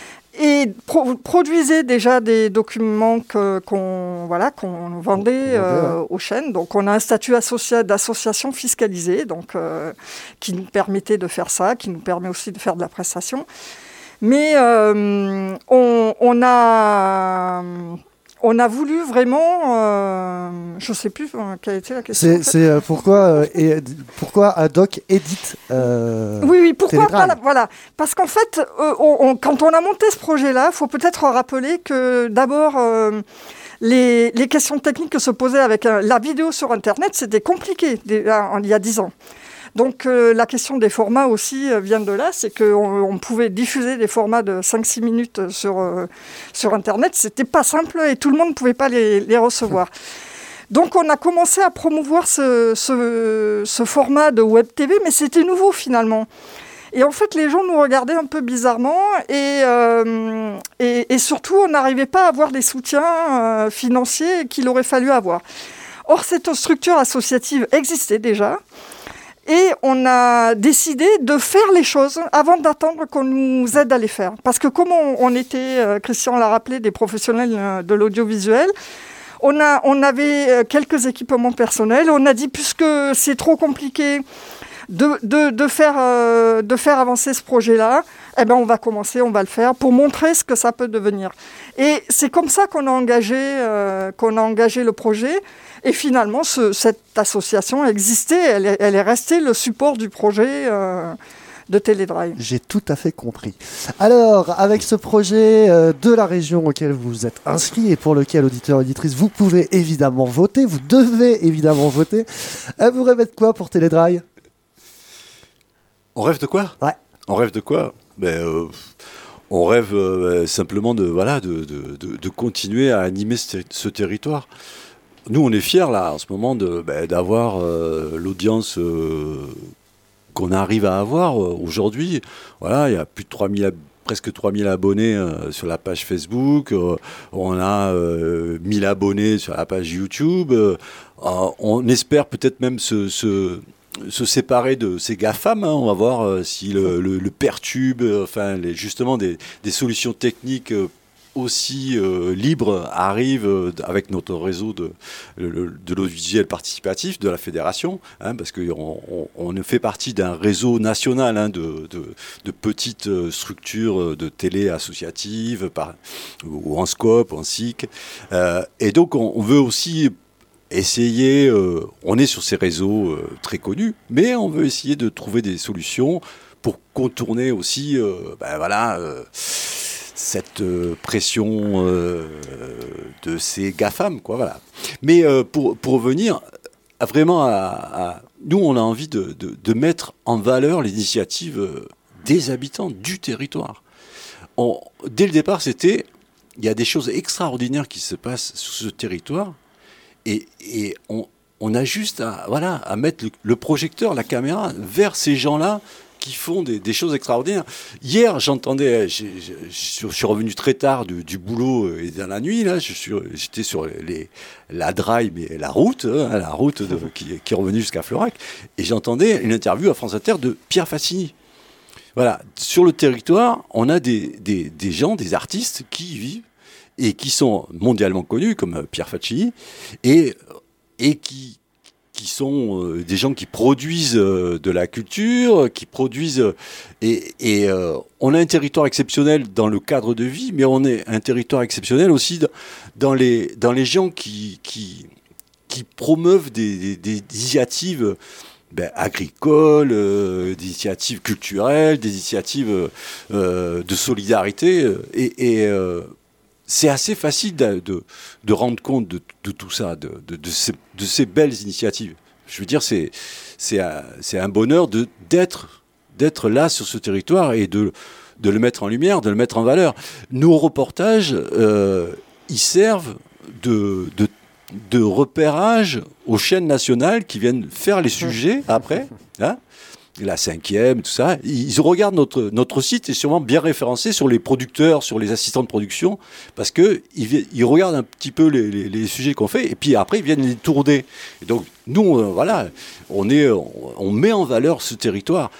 et pro- produisait déjà des documents que, qu'on, voilà, qu'on vendait euh, aux chaînes. Donc, on a un statut associé d'association fiscalisée, donc, euh, qui nous permettait de faire ça, qui nous permet aussi de faire de la prestation. Mais euh, on, on a... On a voulu vraiment, euh, je ne sais plus euh, quelle était la question. C'est, en fait. c'est euh, pourquoi, euh, et, pourquoi Ad-Hoc édite euh, Oui, oui, pourquoi Télédrail. pas la, voilà. Parce qu'en fait, euh, on, on, quand on a monté ce projet-là, il faut peut-être rappeler que d'abord, euh, les, les questions techniques que se posaient avec euh, la vidéo sur Internet, c'était compliqué déjà, il y a dix ans. Donc euh, la question des formats aussi euh, vient de là, c'est qu'on on pouvait diffuser des formats de cinq six minutes sur, euh, sur Internet. C'était pas simple et tout le monde ne pouvait pas les, les recevoir. Donc on a commencé à promouvoir ce, ce, ce format de web T V, mais c'était nouveau finalement. Et en fait, les gens nous regardaient un peu bizarrement et, euh, et, et surtout, on n'arrivait pas à avoir des soutiens euh, financiers qu'il aurait fallu avoir. Or, cette structure associative existait déjà. Et on a décidé de faire les choses avant d'attendre qu'on nous aide à les faire. Parce que comme on, on était, euh, Christian l'a rappelé, des professionnels euh, de l'audiovisuel, on, a, on avait euh, quelques équipements personnels. On a dit, puisque c'est trop compliqué de, de, de, faire, euh, de faire avancer ce projet-là, eh ben on va commencer, on va le faire pour montrer ce que ça peut devenir. Et c'est comme ça qu'on a engagé, euh, qu'on a engagé le projet. Et finalement, ce, cette association existait, elle est, elle est restée le support du projet euh, de Télédrail. J'ai tout à fait compris. Alors, avec ce projet euh, de la région auquel vous êtes inscrit et pour lequel, auditeurs et auditrices, vous pouvez évidemment voter, vous devez évidemment voter, euh, vous rêvez de quoi pour Télédrail ? On rêve de quoi ? Ouais. On rêve de quoi ? Ben, euh, on rêve euh, simplement de, voilà, de, de, de, de continuer à animer ce, ce territoire. nous, on est fiers, là, en ce moment, de, ben, d'avoir euh, l'audience euh, qu'on arrive à avoir euh, aujourd'hui. Voilà, il y a plus de trois mille, presque trois mille abonnés euh, sur la page Facebook. Euh, on a euh, mille abonnés sur la page YouTube. Euh, on espère peut-être même se... se se séparer de ces GAFAM, hein, on va voir euh, si le, le, le Pertube, euh, enfin les, justement des, des solutions techniques euh, aussi euh, libres arrivent euh, avec notre réseau de, le, de l'audiovisuel participatif de la fédération, hein, parce qu'on on, on fait partie d'un réseau national hein, de, de, de petites structures de télé associatives, par, ou en scope, en S I C, euh, et donc on, on veut aussi essayer, euh, on est sur ces réseaux euh, très connus, mais on veut essayer de trouver des solutions pour contourner aussi euh, ben voilà, euh, cette euh, pression euh, de ces GAFAM. Quoi, voilà. Mais euh, pour, pour revenir vraiment à, à... Nous, on a envie de, de, de mettre en valeur les initiatives des habitants du territoire. On, dès le départ, c'était... Il y a des choses extraordinaires qui se passent sur ce territoire. Et, et on, on a juste à, voilà, à mettre le, le projecteur, la caméra, vers ces gens-là qui font des, des choses extraordinaires. Hier, j'entendais, j'ai, j'ai, je suis revenu très tard du, du boulot et dans la nuit, là, je suis, j'étais sur les, la drive, mais la route, hein, la route de, qui, qui est revenue jusqu'à Florac, et j'entendais une interview à France Inter de Pierre Fassini. Voilà, sur le territoire, on a des, des, des gens, des artistes qui y vivent, et qui sont mondialement connus, comme Pierre Faccini, et, et qui, qui sont euh, des gens qui produisent euh, de la culture, qui produisent... Euh, et et euh, on a un territoire exceptionnel dans le cadre de vie, mais on est un territoire exceptionnel aussi dans les, dans les gens qui, qui, qui promeuvent des, des, des initiatives ben, agricoles, euh, des initiatives culturelles, des initiatives euh, de solidarité, et... et euh, c'est assez facile de, de, de rendre compte de, de tout ça, de, de, de, ces, de ces belles initiatives. Je veux dire, c'est, c'est, un, c'est un bonheur de, d'être, d'être là sur ce territoire et de, de le mettre en lumière, de le mettre en valeur. Nos reportages, euh, ils servent de, de, de repérage aux chaînes nationales qui viennent faire les sujets après, hein, la cinquième, tout ça, ils regardent notre, notre site est sûrement bien référencé sur les producteurs, sur les assistants de production, parce qu'ils ils regardent un petit peu les, les, les sujets qu'on fait, et puis après ils viennent les tourner. Et donc nous, euh, voilà, on, est, on, on met en valeur ce territoire.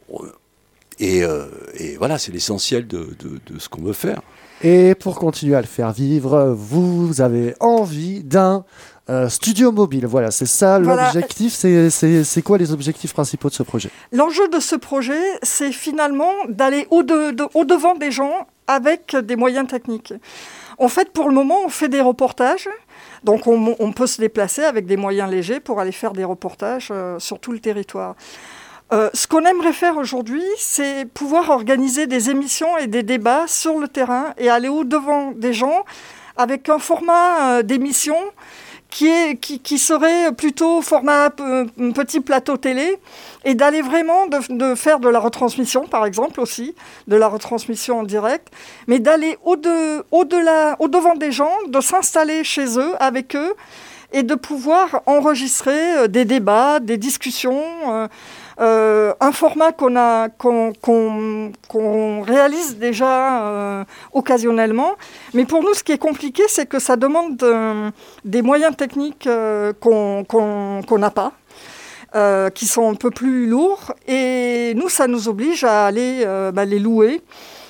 Et, euh, et voilà, c'est l'essentiel de, de, de ce qu'on veut faire. Et pour continuer à le faire vivre, vous avez envie d'un euh, studio mobile. Voilà, c'est ça voilà. l'objectif. C'est, c'est, c'est quoi les objectifs principaux de ce projet ? L'enjeu de ce projet, c'est finalement d'aller au-de, de, au-devant des gens avec des moyens techniques. En fait, pour le moment, on fait des reportages. Donc, on, on peut se déplacer avec des moyens légers pour aller faire des reportages euh, sur tout le territoire. Euh, ce qu'on aimerait faire aujourd'hui, c'est pouvoir organiser des émissions et des débats sur le terrain et aller au-devant des gens avec un format euh, d'émission qui, est, qui, qui serait plutôt format euh, petit plateau télé et d'aller vraiment de, de faire de la retransmission, par exemple aussi, de la retransmission en direct, mais d'aller au-de, au-delà, au-devant des gens, de s'installer chez eux, avec eux, et de pouvoir enregistrer euh, des débats, des discussions, euh, Euh, un format qu'on, a, qu'on, qu'on, qu'on réalise déjà euh, occasionnellement. Mais pour nous, ce qui est compliqué, c'est que ça demande euh, des moyens techniques euh, qu'on, qu'on, qu'on n'a pas, euh, qui sont un peu plus lourds. Et nous, ça nous oblige à aller euh, bah, les louer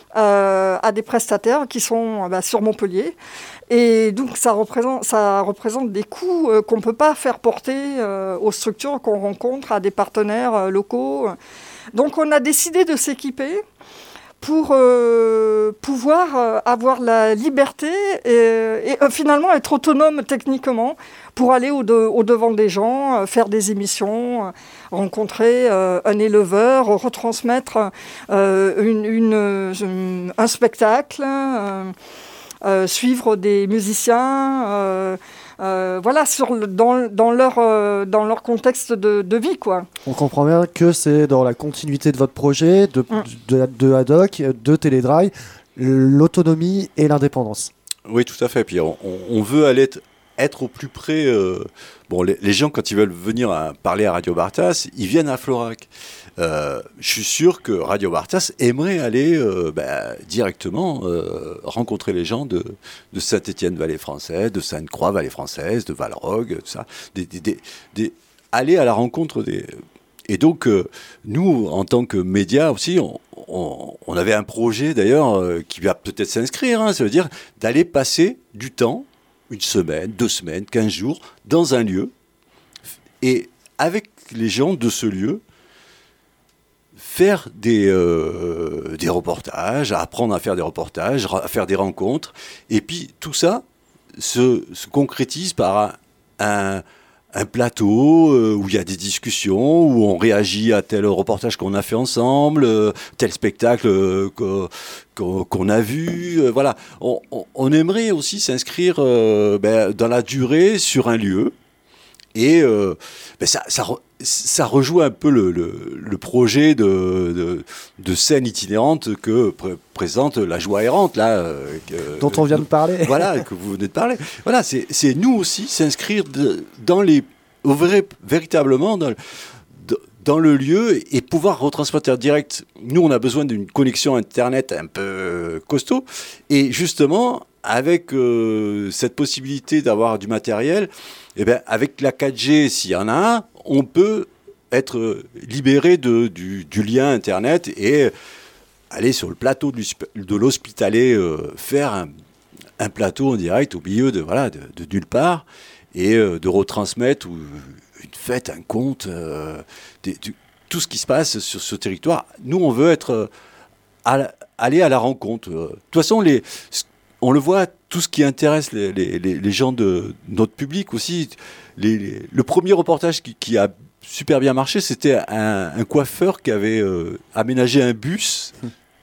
euh, à des prestataires qui sont bah, sur Montpellier. Et donc, ça représente, ça représente des coûts euh, qu'on ne peut pas faire porter euh, aux structures qu'on rencontre, à des partenaires euh, locaux. Donc, on a décidé de s'équiper pour euh, pouvoir euh, avoir la liberté et, et euh, finalement être autonome techniquement pour aller au de, au-devant des gens, euh, faire des émissions, euh, rencontrer euh, un éleveur, retransmettre euh, une, une, une, un spectacle, euh, Euh, suivre des musiciens, euh, euh, voilà, sur le, dans, dans, leur, euh, dans leur contexte de, de vie, quoi. On comprend bien que c'est dans la continuité de votre projet, de, mm. de, de Haddock, de Télédrail, l'autonomie et l'indépendance. Oui, tout à fait. Puis on, on veut aller être être au plus près. Euh, bon, les, les gens, quand ils veulent venir à, parler à Radio Bartas, ils viennent à Florac. Euh, je suis sûr que Radio Bartas aimerait aller euh, bah, directement euh, rencontrer les gens de, de Saint-Étienne-Vallée française, de Sainte-Croix Vallée française, de Valrogue, tout ça. Des, des, des, des, aller à la rencontre des... Et donc, euh, nous, en tant que médias aussi, on, on, on avait un projet d'ailleurs euh, qui va peut-être s'inscrire, hein, ça veut dire d'aller passer du temps, une semaine, deux semaines, quinze jours, dans un lieu, et avec les gens de ce lieu, faire des, euh, des reportages, apprendre à faire des reportages, à faire des rencontres, et puis tout ça se, se concrétise par un... un un plateau euh, où il y a des discussions, où on réagit à tel reportage qu'on a fait ensemble, euh, tel spectacle euh, que, qu'on, qu'on a vu. Euh, voilà. On, on, on aimerait aussi s'inscrire euh, ben, dans la durée sur un lieu. Et euh, ben ça, ça, ça rejoue un peu le, le, le projet de, de, de scène itinérante que pr- présente La Joie errante, là. Euh, que, dont on vient de parler. Voilà, que vous venez de parler. Voilà, c'est, c'est nous aussi s'inscrire de, dans les, au vrai, véritablement dans, dans le lieu et pouvoir retransmettre direct. Nous, on a besoin d'une connexion Internet un peu costaud. Et justement, avec euh, cette possibilité d'avoir du matériel, eh ben, avec la quatre G, s'il y en a un, on peut être libéré de, du, du lien Internet et aller sur le plateau de, de l'Hospitalet, euh, faire un, un plateau en direct au milieu de, voilà, de, de nulle part et euh, de retransmettre ou, une fête, un conte, euh, des, du, tout ce qui se passe sur ce territoire. Nous, on veut être, euh, à la, aller à la rencontre. De toute façon, les... on le voit, tout ce qui intéresse les, les, les gens de notre public aussi. Les, les, le premier reportage qui, qui a super bien marché, c'était un, un coiffeur qui avait euh, aménagé un bus,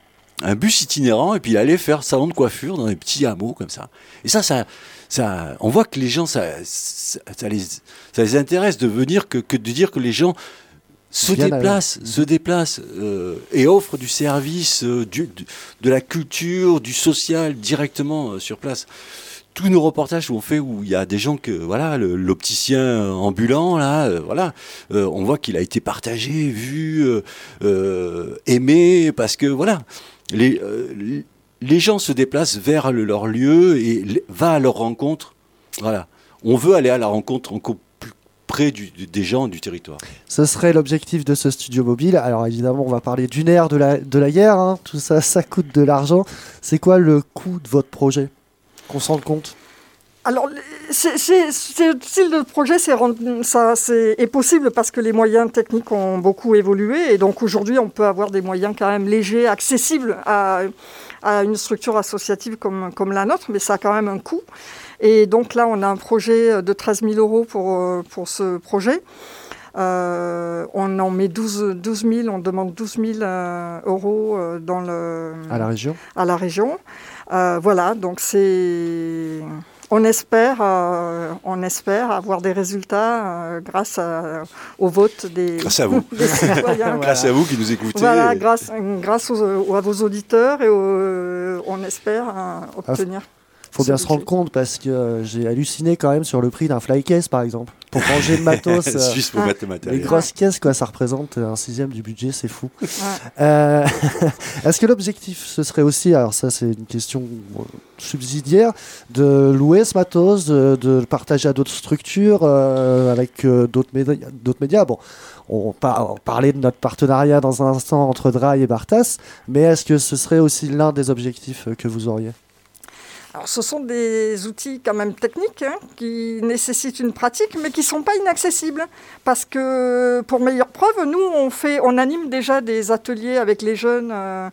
un bus itinérant, et puis il allait faire salon de coiffure dans des petits hameaux comme ça. Et ça, ça, ça on voit que les gens, ça, ça, ça, les, ça les intéresse de venir, que, que de dire que les gens se déplacent, se déplacent euh, et offrent du service, euh, du, du, de la culture, du social directement euh, sur place. Tous nos reportages qu'on fait où il y a des gens que voilà, le, l'opticien ambulant là, euh, voilà, euh, on voit qu'il a été partagé, vu, euh, euh, aimé, parce que voilà, les euh, les gens se déplacent vers le, leur lieu et l- va à leur rencontre. Voilà, on veut aller à la rencontre encore près du, des gens du territoire. Ce serait l'objectif de ce studio mobile. Alors évidemment, on va parler d'une ère de la, de la guerre. Hein. Tout ça, ça coûte de l'argent. C'est quoi le coût de votre projet ? Qu'on s'en rende compte ? Alors, c'est, c'est, c'est, style de projet c'est, ça, c'est, est possible parce que les moyens techniques ont beaucoup évolué. Et donc aujourd'hui, on peut avoir des moyens quand même légers, accessibles à, à une structure associative comme, comme la nôtre. Mais ça a quand même un coût. Et donc là, on a un projet de treize mille euros pour, pour ce projet. Euh, on en met douze mille, on demande douze mille euh, euros dans le, à la région. À la région. Euh, voilà, donc c'est... On espère, euh, on espère avoir des résultats euh, grâce à, au vote des, grâce à vous. des citoyens. Grâce à vous qui nous écoutez. Voilà, grâce, grâce aux, à vos auditeurs et aux, on espère euh, obtenir. Il faut bien se rendre compte parce que euh, j'ai halluciné quand même sur le prix d'un flycase par exemple. Pour ranger le matos. euh, Suisse pour mettre le matériel. Les grosses caisses, quoi, ça représente un sixième du budget, c'est fou. Ouais. Euh, est-ce que l'objectif ce serait aussi, alors ça c'est une question subsidiaire, de louer ce matos, de, de le partager à d'autres structures, euh, avec euh, d'autres, médi- d'autres médias bon, on, par- on parlait de notre partenariat dans un instant entre Draille et Bartas, mais est-ce que ce serait aussi l'un des objectifs que vous auriez ? Alors, ce sont des outils quand même techniques hein, qui nécessitent une pratique, mais qui ne sont pas inaccessibles. Parce que, pour meilleure preuve, nous, on, fait, on anime déjà des ateliers avec les jeunes euh,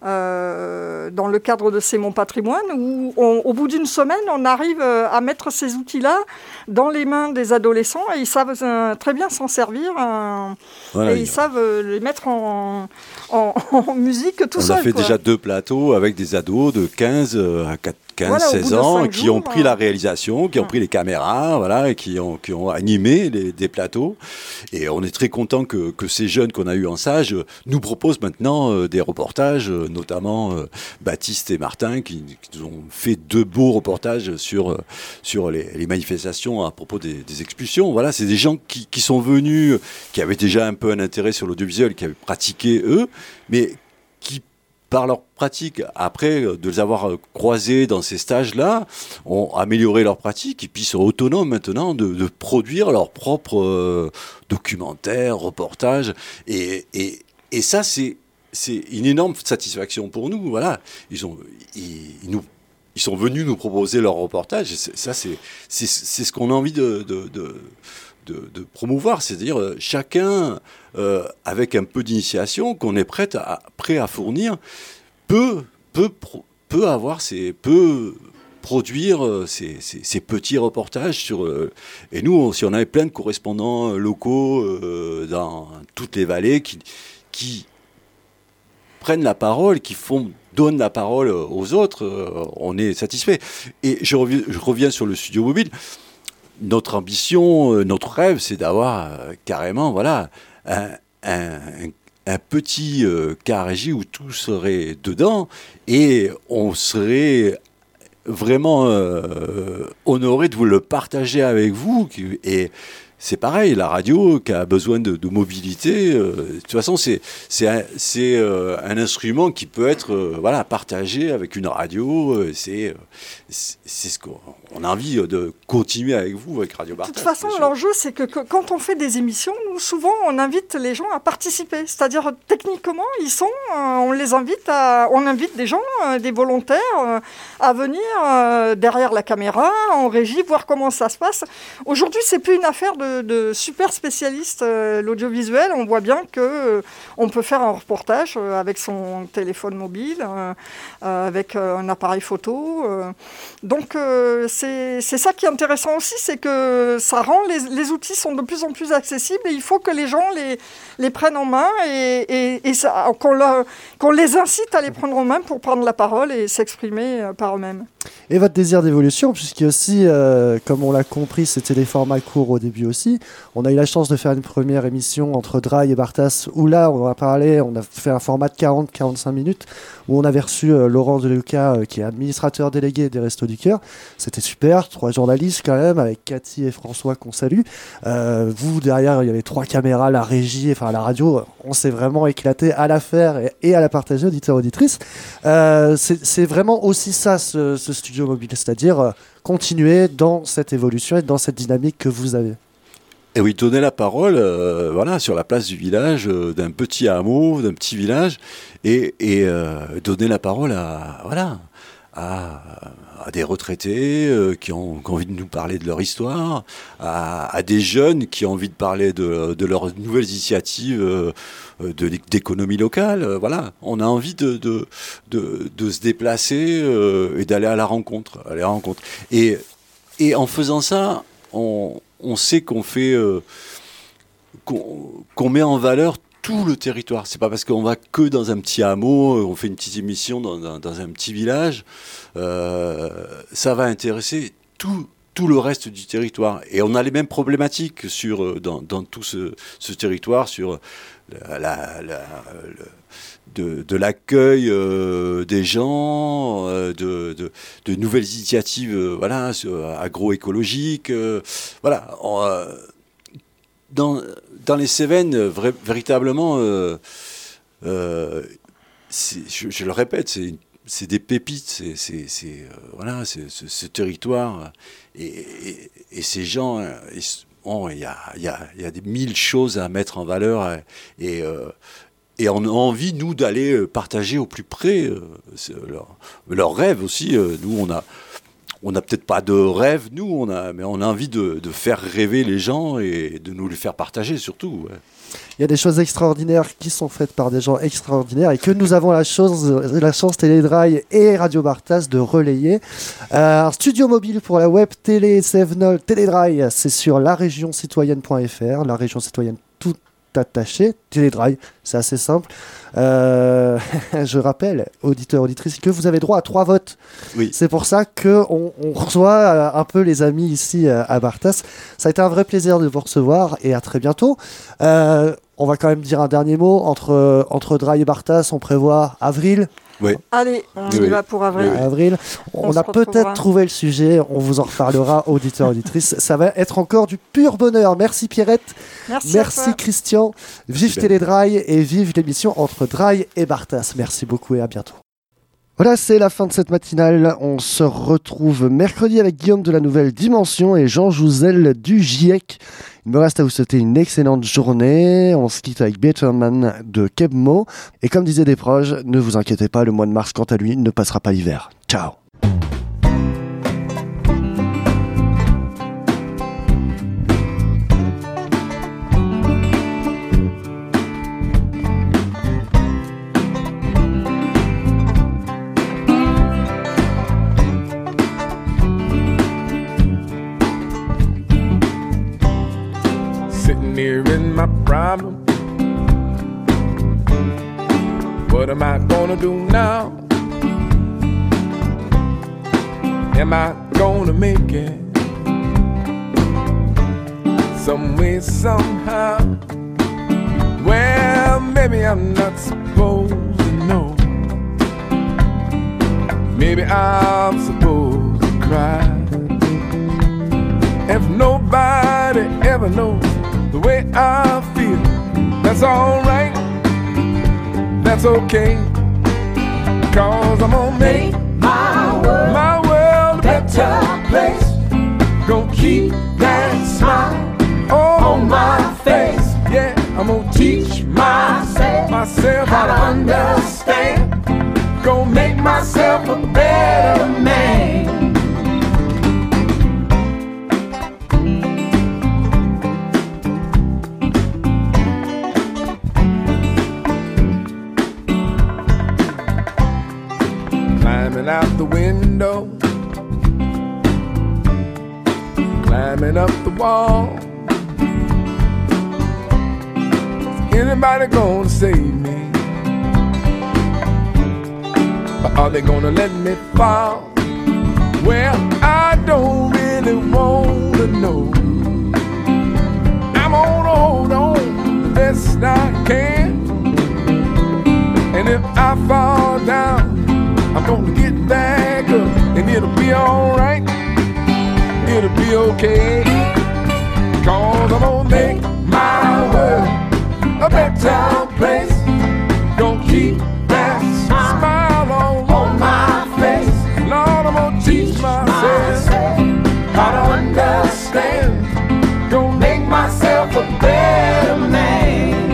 euh, dans le cadre de C'est mon patrimoine, où on, au bout d'une semaine, on arrive à mettre ces outils-là dans les mains des adolescents et ils savent euh, très bien s'en servir euh, voilà, et ils savent les mettre en, en, en musique tout seul. On a fait quoi. déjà deux plateaux avec des ados de quinze à quinze Voilà, au seize bout de ans, cinq qui jours, ont pris euh, la réalisation, qui ont pris les caméras, voilà, et qui ont, qui ont animé les, des plateaux. Et on est très content que, que ces jeunes qu'on a eu en stage euh, nous proposent maintenant euh, des reportages, euh, notamment euh, Baptiste et Martin, qui, qui nous ont fait deux beaux reportages sur, euh, sur les, les manifestations à propos des, des expulsions. Voilà, c'est des gens qui, qui sont venus, qui avaient déjà un peu un intérêt sur l'audiovisuel, qui avaient pratiqué eux, mais qui, par leur pratique, après de les avoir croisés dans ces stages-là, ont amélioré leur pratique et puis sont autonomes maintenant de, de produire leurs propres euh, documentaires, reportages. Et, et, et ça, c'est, c'est une énorme satisfaction pour nous. Voilà. Ils, ont, ils, ils, nous, ils sont venus nous proposer leurs reportages. Et ça, c'est, c'est, c'est ce qu'on a envie de... de, de De, de promouvoir, c'est-à-dire euh, chacun, euh, avec un peu d'initiation, qu'on est prêt à, prêt à fournir, peut, peut, peut, avoir ses, peut produire euh, ces, ces, ces petits reportages. Sur, euh, et nous, on, si on avait plein de correspondants locaux euh, dans toutes les vallées qui, qui prennent la parole, qui font, donnent la parole aux autres, euh, on est satisfait. Et je reviens, je reviens sur le studio mobile. Notre ambition, euh, notre rêve, c'est d'avoir euh, carrément voilà, un, un, un petit euh, cas régie où tout serait dedans et on serait vraiment euh, honoré de vous le partager avec vous. Et c'est pareil, la radio qui a besoin de, de mobilité, euh, de toute façon, c'est, c'est, un, c'est euh, un instrument qui peut être euh, voilà, partagé avec une radio. Euh, c'est, c'est, c'est ce qu'on on a envie de continuer avec vous, avec Radio Bartas. De toute façon, l'enjeu, c'est que, que quand on fait des émissions, nous, souvent, on invite les gens à participer. C'est-à-dire, techniquement, ils sont, euh, on les invite à, on invite des gens, euh, des volontaires, euh, à venir euh, derrière la caméra, en régie, voir comment ça se passe. Aujourd'hui, c'est plus une affaire de, de super spécialistes, euh, l'audiovisuel. On voit bien que euh, on peut faire un reportage euh, avec son téléphone mobile, euh, euh, avec euh, un appareil photo. Euh. Donc, euh, C'est, c'est ça qui est intéressant aussi, c'est que ça rend les, les outils sont de plus en plus accessibles et il faut que les gens les, les prennent en main et, et, et ça, qu'on, leur, qu'on les incite à les prendre en main pour prendre la parole et s'exprimer par eux-mêmes. Et votre désir d'évolution, puisque aussi, euh, comme on l'a compris, c'était des formats courts au début aussi. On a eu la chance de faire une première émission entre Dry et Bartas, où là, on a parlé, on a fait un format de quarante à quarante-cinq minutes, où on avait reçu euh, Laurent Deluca, euh, qui est administrateur délégué des Restos du Cœur. C'était super, trois journalistes quand même, avec Cathy et François qu'on salue. Euh, vous, derrière, il y avait trois caméras, la régie, enfin la radio, on s'est vraiment éclaté à la faire et, et à la partager, auditeurs, auditrices. Euh, c'est, c'est vraiment aussi ça, ce, ce studio mobile, c'est-à-dire euh, continuer dans cette évolution et dans cette dynamique que vous avez. Et oui, donner la parole euh, voilà, sur la place du village, euh, d'un petit hameau, d'un petit village, et, et euh, donner la parole à, voilà, à, à des retraités euh, qui, ont, qui ont envie de nous parler de leur histoire, à, à des jeunes qui ont envie de parler de, de leurs nouvelles initiatives euh, de, d'économie locale. Euh, voilà, on a envie de, de, de, de se déplacer euh, et d'aller à la rencontre. À la rencontre. Et, et en faisant ça, on, on sait qu'on fait, euh, qu'on, qu'on met en valeur tout le territoire. C'est pas parce qu'on va que dans un petit hameau, on fait une petite émission dans, dans, dans un petit village, euh, ça va intéresser tout, tout le reste du territoire. Et on a les mêmes problématiques sur, dans, dans tout ce, ce territoire, sur la, la, la, le, de, de l'accueil euh, des gens, euh, de, de, de nouvelles initiatives euh, voilà, agroécologiques. Euh, voilà. On, euh, dans, dans les Cévennes, vra- véritablement, euh, euh, c'est, je, je le répète, c'est, c'est des pépites, c'est, c'est, c'est, euh, voilà, c'est, c'est, ce territoire. Et, et, et ces gens, il bon, y, a, y, a, y a des mille choses à mettre en valeur. Et, euh, et on a envie, nous, d'aller partager au plus près euh, leurs leur rêves aussi. Euh, nous, on a... On n'a peut-être pas de rêve, nous, on a, mais on a envie de, de faire rêver les gens et de nous les faire partager, surtout. Ouais. Il y a des choses extraordinaires qui sont faites par des gens extraordinaires et que nous avons la chance, la chance Télédry et Radio Bartas de relayer. Euh, un studio mobile pour la web télé Sevenol Télédry, c'est sur la région citoyenne point f r, la région citoyenne tout attaché, Télédrail, c'est assez simple. Euh, je rappelle, auditeurs, auditrices, que vous avez droit à trois votes. Oui. C'est pour ça qu'on on reçoit euh, un peu les amis ici euh, à Bartas. Ça a été un vrai plaisir de vous recevoir et à très bientôt. Euh, on va quand même dire un dernier mot. Entre, entre Drail et Bartas, on prévoit avril. Oui. Allez, on Oui, y oui. va pour avril. À avril. On, On se a peut-être retrouvera. trouvé le sujet. On vous en reparlera, auditeurs, auditrices. Ça va être encore du pur bonheur. Merci Pierrette. Merci, à Merci toi. Christian. Vive Super. Télédrail et vive l'émission entre Drail et Bartas. Merci beaucoup et à bientôt. Voilà, c'est la fin de cette matinale. On se retrouve mercredi avec Guillaume de la Nouvelle Dimension et Jean Jouzel du GIEC. Il me reste à vous souhaiter une excellente journée. On se quitte avec Better Man de Kebmo. Et comme disaient des proches, ne vous inquiétez pas, le mois de mars, quant à lui, ne passera pas l'hiver. Ciao. Sitting here in my problem. What am I gonna do now? Am I gonna make it? Some way, somehow. Well, maybe I'm not supposed to know. Maybe I'm supposed to cry. If nobody ever knows the way I feel, that's alright, that's okay. Cause I'm gonna make my world, my world a better place. Gonna keep that smile on my face. Yeah, I'm gonna teach myself, myself how to understand. Gonna make myself a better man. Climbing out the window, climbing up the wall. Is anybody gonna save me? Or are they gonna let me fall? Well, I don't really wanna know. I'm gonna hold on the best I can. And if I fall down, I'm gonna get back up, and it'll be alright, it'll be okay. Cause I'm gonna make my world a better place. Gonna keep that smile on, on my face. Lord, I'm gonna teach myself how to understand. Gonna make myself a better man.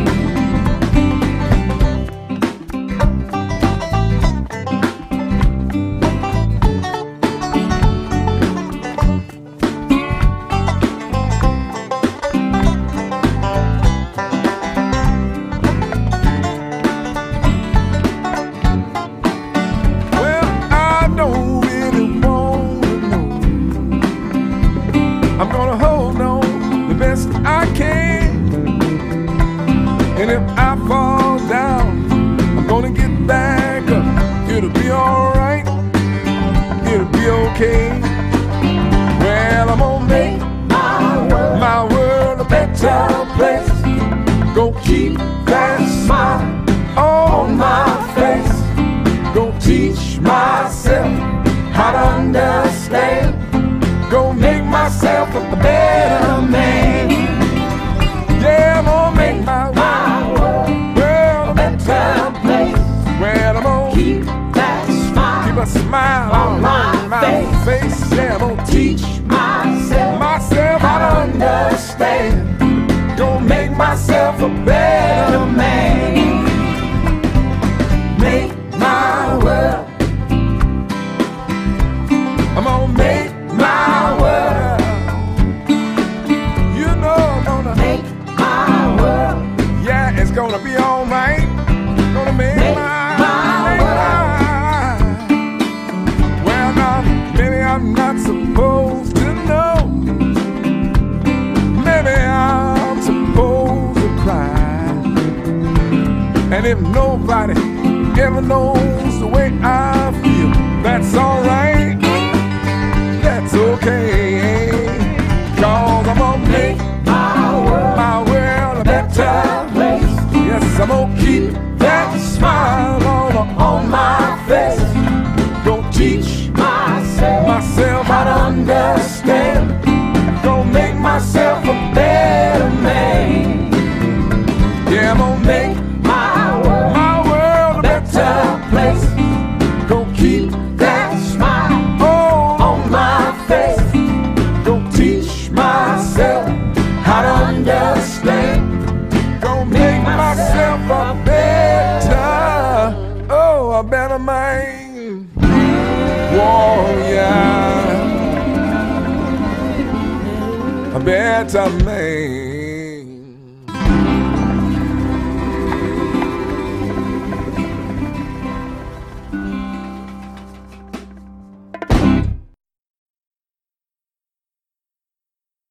I can. And if I fall down, I'm gonna get back up. It'll be alright, it'll be okay. Well, I'm gonna make my world, my world a better place. Gonna keep that smile on my face. Gonna teach myself how to understand. Gonna make myself a better man. Yeah, I'm gonna make my, my world, world a better place. Well, I'm gonna keep that smile, keep a smile on my, my face. face. Yeah, I'm gonna teach myself, myself how to understand. Gonna make myself a better man. Make my world. I'm gonna make my world. You know I'm gonna make my world. Yeah, it's gonna be alright. Gonna make, make my, my world. Well, now, maybe I'm not supposed to know. Maybe I'm supposed to cry. And if nobody ever knows the way I feel, that's alright, that's okay. Cause I'm gonna make my world, my world a better place. Yes, I'm gonna keep that smile on, on my face. Gonna teach myself, myself how to understand. Gonna make myself a better man. Yeah, I'm gonna make my world, my world a better place. Gonna keep that smile on, on my face. Gonna teach myself how to understand. Gonna make myself a better, oh, a better man. Whoa, yeah, a better man.